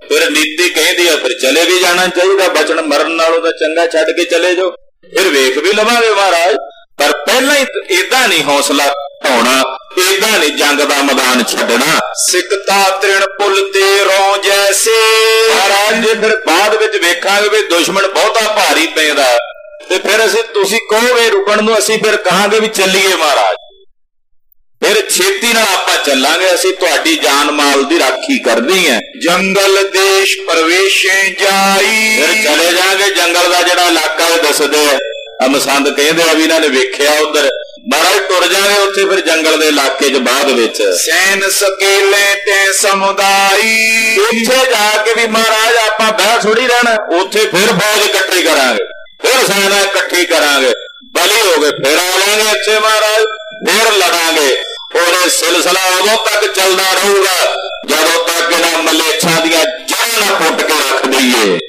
फिर नीति कहती है फिर चले भी जाना चाहिए, बचन मरन नालों तो चंगा छड्ड के चले जाओ, फिर वेख भी लवांगे महाराज। पर पहला ही इदा नहीं हौसला ढाउणा, इदा नहीं जंग दा मैदान छड्डना। सिकता तृण पुल ते रौ जैसे महाराज जे फिर बाद विच वेखांगे भी दुश्मन बहुता भारी पैंदा ते फिर असीं तुसीं कहोगे रुकण नूं, असीं फिर कहांगे भी चलीए महाराज, फिर छेती नाल आपां चलांगे, असीं तुहाडी जान माल दी राखी करनी है। जंगल देश प्रवेशे जाई फिर चले जाएंगे जंगल दा जिहड़ा इलाका है दसदे मसंद कहंदे आ भी इन्हां ने वेखिया उधर महाराज, तुर जाएंगे उत्थे फिर जंगल दे इलाके च बाद विच सैन सकेले ते समुदाई, उत्थे जाके भी महाराज आपां बह थोड़ी रहना, उत्थे फिर फौज इकट्ठी करांगे, फिर सेना इकट्ठी करांगे, बली हो गए फिर आवांगे इत्थे महाराज, फिर लड़ांगे। और सिलसिला उदों तक चलता रहूगा जदों तक इन्हां मलेच्छां दीयां जड़ां ना पुट के रख दईए।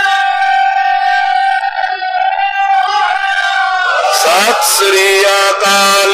सत श्री अकाल।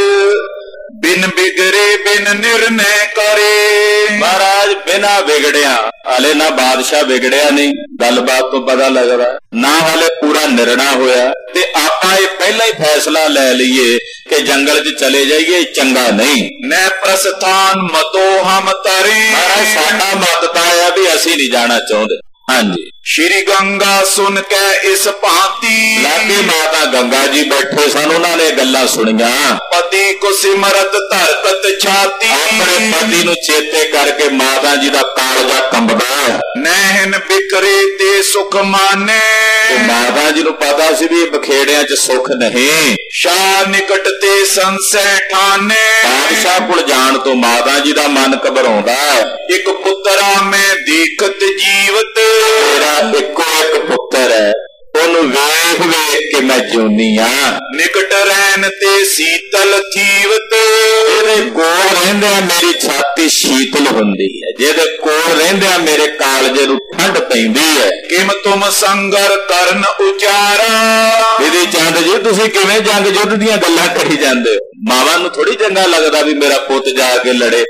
बिन बिगड़े बिन निर्णय करे महाराज, बिना बिगड़िया हाले ना बादशाह बिगड़िया नहीं, गलबात तो पता लगदा ना हाले पूरा निर्णय होया ते आपां ये पहला ही फैसला लै लईए कि जंगल च चले जाइए, चंगा नहीं। न प्रस्थान मतो हम तरे महाराज साडा मत तां है भी असीं नहीं जाना चाहुंदे। हाँ जी, श्री गंगा सुन के इस भांति लागे माता गंगा जी बैठे सन, उन्होंने गल्लां सुनियां। पति को सिमरत धरकत छाती, अपने पति नूं चेते करके माता जी दा कालजा कंबदा। नैन बिखरे ते सुख माने, तो माता जी नूं पता सी भी बखेड़ियां च सुख नहीं। शाह निकट ते संशय ठाने, बादशाह कोल जाण तो माता जी दा मन घबराउंदा। एक पुत्रा में देखत जीवत, मेरा इको एक पुत्र है, ओनू वेख वेख के मैं जिउंदी हां। निकट रहन ते शीतल थीवत, जेदे कोल रहिंदिआं मेरी छाती शीतल हुंदी है, जेदे कोल रहिंदिआं मेरे कालजे नूं ठंड पैंदी है। किम तुम संगर करन उचारा, दीदी चंद जी तुसीं किवें जंग युद्ध दीआं गल्लां करी जांदे हो? मावां नूं थोड़ी चंगा लगदा भी मेरा पुੱਤ जा के लड़े,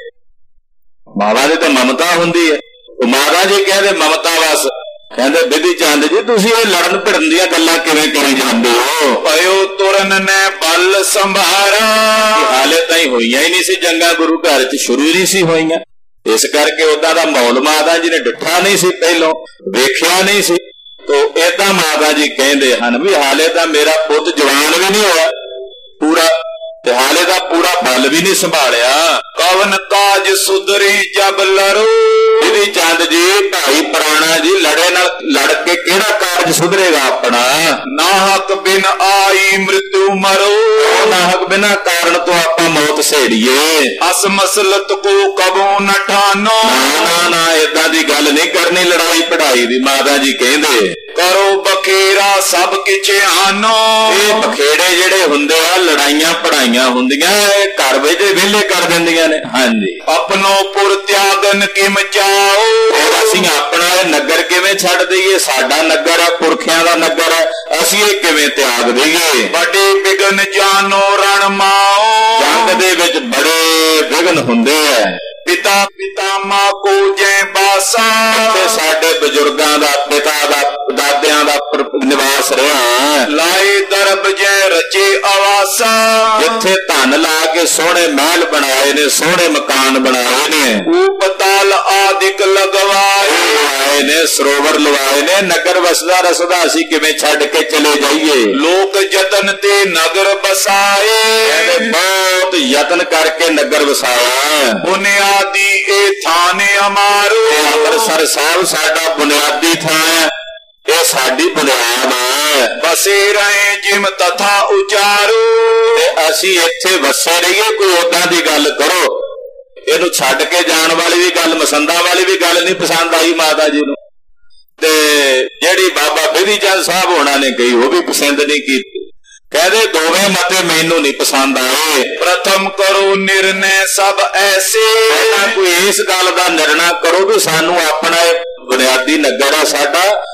मावां दी तां ममता हुंदी है। माता जी कहते ममता बस कहते बिधि चंद जी तुसीं ये लड़न भिड़न दीआं गल्लां किवें करी जांदे हो? पयो तुरन ने बल संभारा, हाले ताईं होईयां ही नहीं सी जंगां, गुरु घर च शुरू ही नहीं सी होईयां, इस करके उदां दा माहौल माता जी ने डिठा नहीं सी, पहलों वेखिया नहीं सी। तो इदां माता जी कहंदे हन भी हाले तां मेरा पुੱਤ जवान भी नहीं होया पूरा, ते हाले दा पूरा बल भी नहीं संभालिया। कवन काज सुधरी जब लड़ो, बिधि चंद जी भाई पुराना जी लड़े नाल लड़ के केड़ा कारज सुधरेगा अपना? नाहक बिन आई मृत्यु मरो, नाहक बिना कारण तो आपां मौत सेड़िए। अस मसलत को कबो न ठानो, ना ना ना इदां दी गल नहीं करनी लड़ाई पढ़ाई दी। माता जी कहंदे करो बखेरा सब किछ आनो, ये बखेड़े जेड़े हुंदे आ लड़ाइयां पढ़ाइयां हुंदियां घर विच वेले कर दिंदियां ने। हां जी, अपनो पुर त्यागन किम चाओ, असीं अपना नगर किवें छड्ड दईए? साडा नगर है, पुरखियां दा नगर है, असीं इह किवें त्याग दईए? बड़े बिगन जानो रण माओ, जंग दे विच बड़े विघन हुंदे आ। पिता पिता मां को जय बासा, ते साडे बजुर्गां दा पिता दा दादियां दा निवास रहा। लाए दरब जय रचे आवासा, जिथे धन ला के सोहणे महल बनाए ने, सोहणे मकान बनाए ने, उपताल आदिक लगवाए ने, सरोवर लवाए ने, नगर वसदा रसदा असीं किवें छड्ड के चले जाइए? लोक जतन ते नगर बसाए, बहुत यतन करके नगर वसाया। बुनियादी ए थाने अमारो, अमृतसर साहब साडा बुनियादी थां है, ये साडी बुनियाद है। बसे रहे जिम तथा उचारो, असीं इत्थे वसे रहिए, कोई उदां दी गल करो। इहनूं छड्ड के जाण वाली भी गल, मसंदा वाली भी गल नहीं पसंद आई माता जी नूं, ते जिहड़ी बाबा बिधि चंद साहब होना ने कही वो भी पसंद नहीं की। कहदे दोवें मते मैनू नहीं पसंद आए। प्रथम करो निर्णय सब ऐसे, कोई इस गल का निर्णय करो भी सानू अपना बुनियादी नगर है साडा,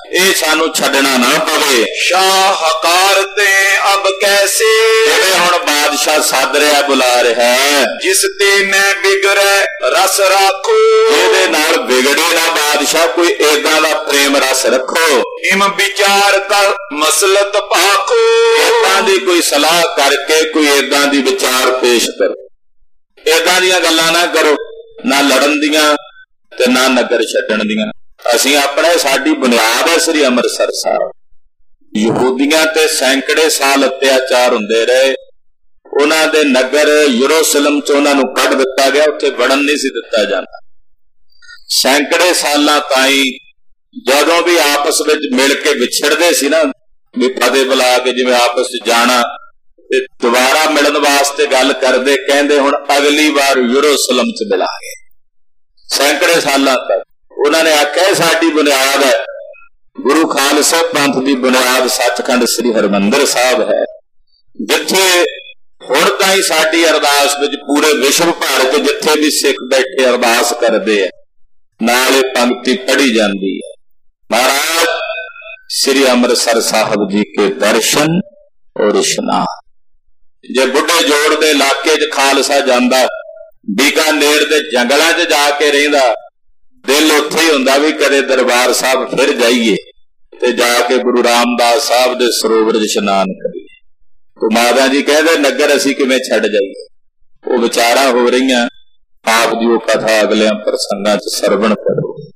ਇਹ ਸਾਨੂੰ ਛੱਡਣਾ ਨਾ ਪਵੇ। शाह हकारते अब कैसे, ਜਿਵੇਂ ਹੁਣ ਬਾਦਸ਼ਾਹ ਸੱਦ ਰਿਹਾ ਬੁਲਾ ਰਿਹਾ, जिस ते न बिगड़े रस राखो, ਇਹਦੇ ਨਾਲ ਵਿਗੜੇ ਨਾ ਬਾਦਸ਼ਾਹ, ਕੋਈ ਏਦਾਂ ਦਾ ਪ੍ਰੇਮ ਰਸ ਰੱਖੋ। हिम विचार कर मसलत पाखो, ਏਦਾਂ ਦੀ ਕੋਈ ਸਲਾਹ ਕਰਕੇ ਕੋਈ ਏਦਾਂ ਦੀ ਵਿਚਾਰ ਪੇਸ਼ ਕਰੋ। ਏਦਾਂ ਦੀਆਂ ਗੱਲਾਂ ਨਾ ਕਰੋ, ਨਾ ਲੜਨ ਦੀਆਂ ਤੇ ਨਾ ਨਗਰ ਛੱਡਣ ਦੀਆਂ। ਅਸੀਂ ਆਪਣੇ ਸਾਡੀ ਬੁਨਿਆਦ ਹੈ ਸ੍ਰੀ ਅੰਮ੍ਰਿਤਸਰ ਸਾਹਿਬ। ਯਹੂਦੀਆਂ ਤੇ ਸੈਂਕੜੇ ਸਾਲ ਅਤਿਆਚਾਰ ਹੁੰਦੇ ਰਹੇ, ਉਹਨਾਂ ਦੇ ਨਗਰ ਯਰੂਸ਼ਲਮ ਚ ਉਹਨਾਂ ਨੂੰ ਕੱਢ ਦਿੱਤਾ ਗਿਆ, ਉੱਥੇ ਵੜਨ ਨਹੀਂ ਸੀ ਦਿੱਤਾ ਜਾਂਦਾ। ਸੈਂਕੜੇ ਸਾਲਾਂ ਤਾਈਂ ਜਦੋਂ ਵੀ ਆਪਸ ਵਿੱਚ ਮਿਲ ਕੇ ਵਿਛੜਦੇ ਸੀ ਨਾ, ਵੀ ਫਤਿਹ ਬੁਲਾ ਕੇ ਜਿਵੇਂ ਆਪਸ ਚ ਜਾਣਾ ਤੇ ਦੁਬਾਰਾ ਮਿਲਣ ਵਾਸਤੇ ਗੱਲ ਕਰਦੇ, ਕਹਿੰਦੇ ਹੁਣ ਅਗਲੀ ਵਾਰ ਯਰੂਸ਼ਲਮ ਚ ਮਿਲਾਂਗੇ। ਸੈਂਕੜੇ ਸਾਲਾਂ ਤੱਕ ਉਹਨਾਂ ਨੇ ਆਖਿਆ ਸਾਡੀ ਬੁਨਿਆਦ ਹੈ, ਗੁਰੂ ਖਾਲਸਾ ਪੰਥ ਦੀ ਬੁਨਿਆਦ ਸੱਚਖੰਡ ਸ੍ਰੀ ਹਰਿਮੰਦਰ ਸਾਹਿਬ ਹੈ, ਜਿੱਥੇ ਹੁਣ ਤਾਈਂ ਸਾਡੀ ਅਰਦਾਸ ਵਿੱਚ ਪੂਰੇ ਵਿਸ਼ਵ ਭਰ ਚ ਜਿੱਥੇ ਵੀ ਸਿੱਖ ਬੈਠੇ ਅਰਦਾਸ ਕਰਦੇ ਆ, ਨਾਲ ਇਹ ਪੰਕਤੀ ਪੜ੍ਹੀ ਜਾਂਦੀ ਹੈ, ਮਹਾਰਾਜ ਸ੍ਰੀ ਅੰਮ੍ਰਿਤਸਰ ਸਾਹਿਬ ਜੀ ਕੇ ਦਰਸ਼ਨ ਔਰ ਇਸ਼ਨਾਨ। ਜੇ ਬੁੱਢੇ ਜੋੜ ਦੇ ਇਲਾਕੇ ਚ ਖਾਲਸਾ ਜਾਂਦਾ, ਬੀਕਾਨੇਰ ਦੇ ਜੰਗਲਾਂ ਚ ਜਾ ਕੇ ਰਹਿੰਦਾ, ਦਿਲ ਉੱਥੇ ਹੀ ਹੁੰਦਾ ਵੀ ਕਦੇ ਦਰਬਾਰ ਸਾਹਿਬ ਫਿਰ ਜਾਈਏ ਤੇ ਜਾ ਕੇ ਗੁਰੂ ਰਾਮਦਾਸ ਸਾਹਿਬ ਦੇ ਸਰੋਵਰ ਚ ਇਸ਼ਨਾਨ ਕਰੀਏ। ਤੇ ਮਾਤਾ ਜੀ ਕਹਿੰਦੇ ਨਗਰ ਅਸੀਂ ਕਿਵੇਂ ਛੱਡ ਜਾਈਏ। ਉਹ ਵਿਚਾਰਾਂ ਹੋ ਰਹੀਆਂ, ਆਪ ਦੀ ਉਹ ਕਥਾ ਅਗਲਿਆਂ ਪ੍ਰਸੰਗਾਂ ਚ ਸਰਵਣ ਕਰੋ।